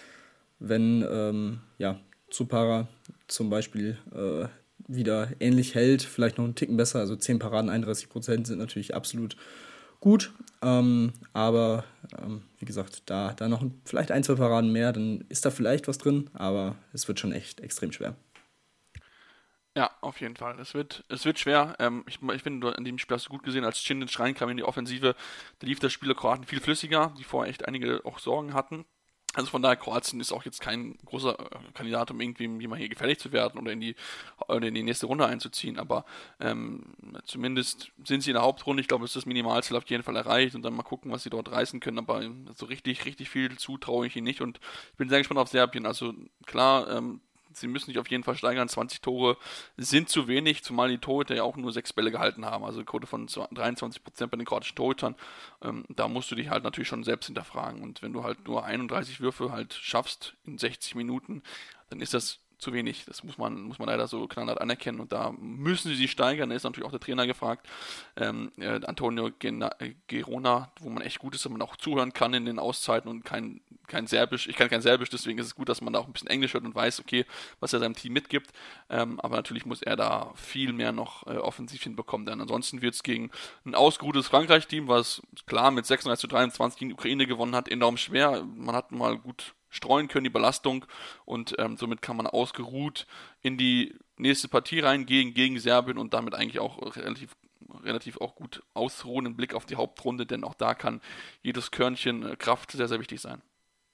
S3: wenn ähm, ja, Zupara zum Beispiel äh, wieder ähnlich hält, vielleicht noch einen Ticken besser, also zehn Paraden, einunddreißig Prozent sind natürlich absolut gut, ähm, aber ähm, wie gesagt, da, da noch vielleicht ein, zwei Paraden mehr, dann ist da vielleicht was drin, aber es wird schon echt extrem schwer.
S2: Ja, auf jeden Fall. Es wird, es wird schwer. Ähm, ich, ich finde, in dem Spiel hast du gut gesehen, als Cinic reinkam in die Offensive, da lief das Spiel der Kroaten viel flüssiger, die vorher echt einige auch Sorgen hatten. Also von daher, Kroatien ist auch jetzt kein großer äh, Kandidat, um irgendwie mal hier gefährlich zu werden oder in die, oder in die nächste Runde einzuziehen. Aber ähm, zumindest sind sie in der Hauptrunde. Ich glaube, es ist das Minimalziel auf jeden Fall erreicht und dann mal gucken, was sie dort reißen können. Aber so richtig, richtig viel zutraue ich ihnen nicht und ich bin sehr gespannt auf Serbien. Also klar, ähm, sie müssen sich auf jeden Fall steigern. zwanzig Tore sind zu wenig, zumal die Torhüter ja auch nur sechs Bälle gehalten haben. Also eine Quote von dreiundzwanzig Prozent bei den kroatischen Torhütern. Ähm, da musst du dich halt natürlich schon selbst hinterfragen. Und wenn du halt nur einunddreißig Würfe halt schaffst in sechzig Minuten, dann ist das zu wenig. Das muss man, muss man leider so knallhart anerkennen. Und da müssen sie sich steigern. Da ist natürlich auch der Trainer gefragt. Ähm, äh, Antonio Gena- Girona, wo man echt gut ist, dass man auch zuhören kann in den Auszeiten und kein, kein Serbisch. Ich kann kein Serbisch, deswegen ist es gut, dass man da auch ein bisschen Englisch hört und weiß, okay, was er seinem Team mitgibt. Ähm, aber natürlich muss er da viel mehr noch äh, offensiv hinbekommen. Denn ansonsten wird es gegen ein ausgeruhtes Frankreich-Team, was klar mit sechsunddreißig zu dreiundzwanzig gegen die Ukraine gewonnen hat, enorm schwer. Man hat mal gut streuen können, die Belastung, und ähm, somit kann man ausgeruht in die nächste Partie reingehen gegen Serbien und damit eigentlich auch relativ, relativ auch gut ausruhen im Blick auf die Hauptrunde, denn auch da kann jedes Körnchen äh, Kraft sehr, sehr wichtig sein.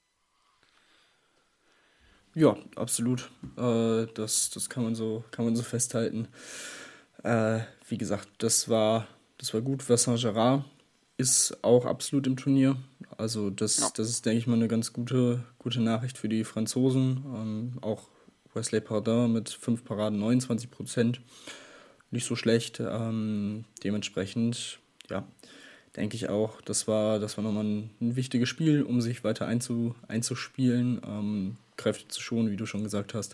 S3: Ja, absolut. Äh, das das kann man so, kann man so festhalten. Äh, wie gesagt, das war, das war gut. Vincent Gérard ist auch absolut im Turnier. Also das, ja. das ist, denke ich mal, eine ganz gute, gute Nachricht für die Franzosen. Ähm, auch Wesley Pardin mit fünf Paraden, neunundzwanzig Prozent. Nicht so schlecht. Ähm, dementsprechend, ja, denke ich auch, das war, das war nochmal ein, ein wichtiges Spiel, um sich weiter einzu, einzuspielen, ähm, Kräfte zu schonen, wie du schon gesagt hast.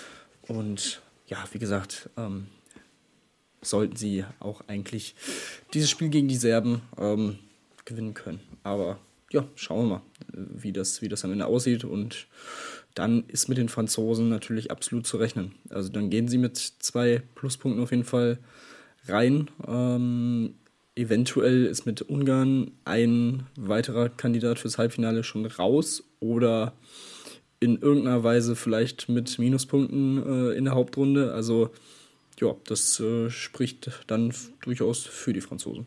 S3: Und ja, wie gesagt, ähm, sollten sie auch eigentlich dieses Spiel gegen die Serben ähm, gewinnen können. Aber ja, schauen wir mal, wie das, wie das am Ende aussieht. Und dann ist mit den Franzosen natürlich absolut zu rechnen. Also dann gehen sie mit zwei Pluspunkten auf jeden Fall rein. Ähm, eventuell ist mit Ungarn ein weiterer Kandidat fürs Halbfinale schon raus oder in irgendeiner Weise vielleicht mit Minuspunkten äh, in der Hauptrunde. Also ja, das äh, spricht dann f- durchaus für die Franzosen.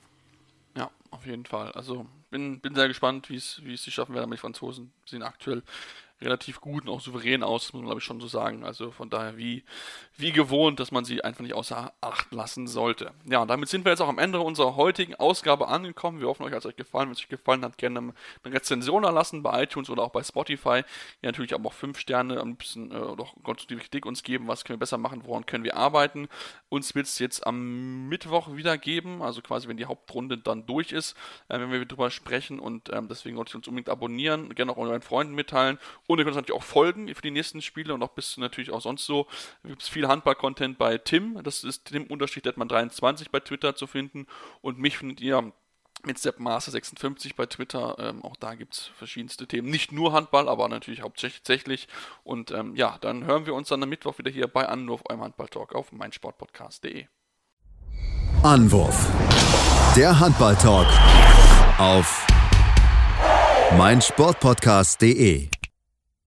S2: Ja, auf jeden Fall. Also bin, bin sehr gespannt, wie es wie es sie schaffen werden. Aber die Franzosen sehen aktuell relativ gut und auch souverän aus, muss man glaube ich schon so sagen. Also von daher wie, wie gewohnt, dass man sie einfach nicht außer Acht lassen sollte. Ja, und damit sind wir jetzt auch am Ende unserer heutigen Ausgabe angekommen. Wir hoffen, euch hat es euch gefallen. Wenn es euch gefallen hat, gerne eine Rezension erlassen bei iTunes oder auch bei Spotify. Ja, natürlich aber auch fünf Sterne, ein bisschen äh, oder auch konstruktive Kritik uns geben. Was können wir besser machen, woran können wir arbeiten? Uns wird es jetzt am Mittwoch wieder geben, also quasi wenn die Hauptrunde dann durch ist, äh, wenn wir drüber sprechen, und ähm, deswegen solltet ihr uns unbedingt abonnieren, gerne auch euren Freunden mitteilen. Und ihr könnt uns natürlich auch folgen für die nächsten Spiele und auch bis natürlich auch sonst so. Es gibt viel Handball-Content bei Tim, das ist Tim-Detman dreiundzwanzig bei Twitter zu finden, und mich findet ihr mit Seppmaster sechsundfünfzig bei Twitter. Ähm, auch da gibt es verschiedenste Themen, nicht nur Handball, aber natürlich hauptsächlich. Und ähm, ja, dann hören wir uns dann am Mittwoch wieder hier bei Anwurf, eurem Handball-Talk auf meinsportpodcast punkt de.
S1: Anwurf, der Handball-Talk auf meinsportpodcast punkt de.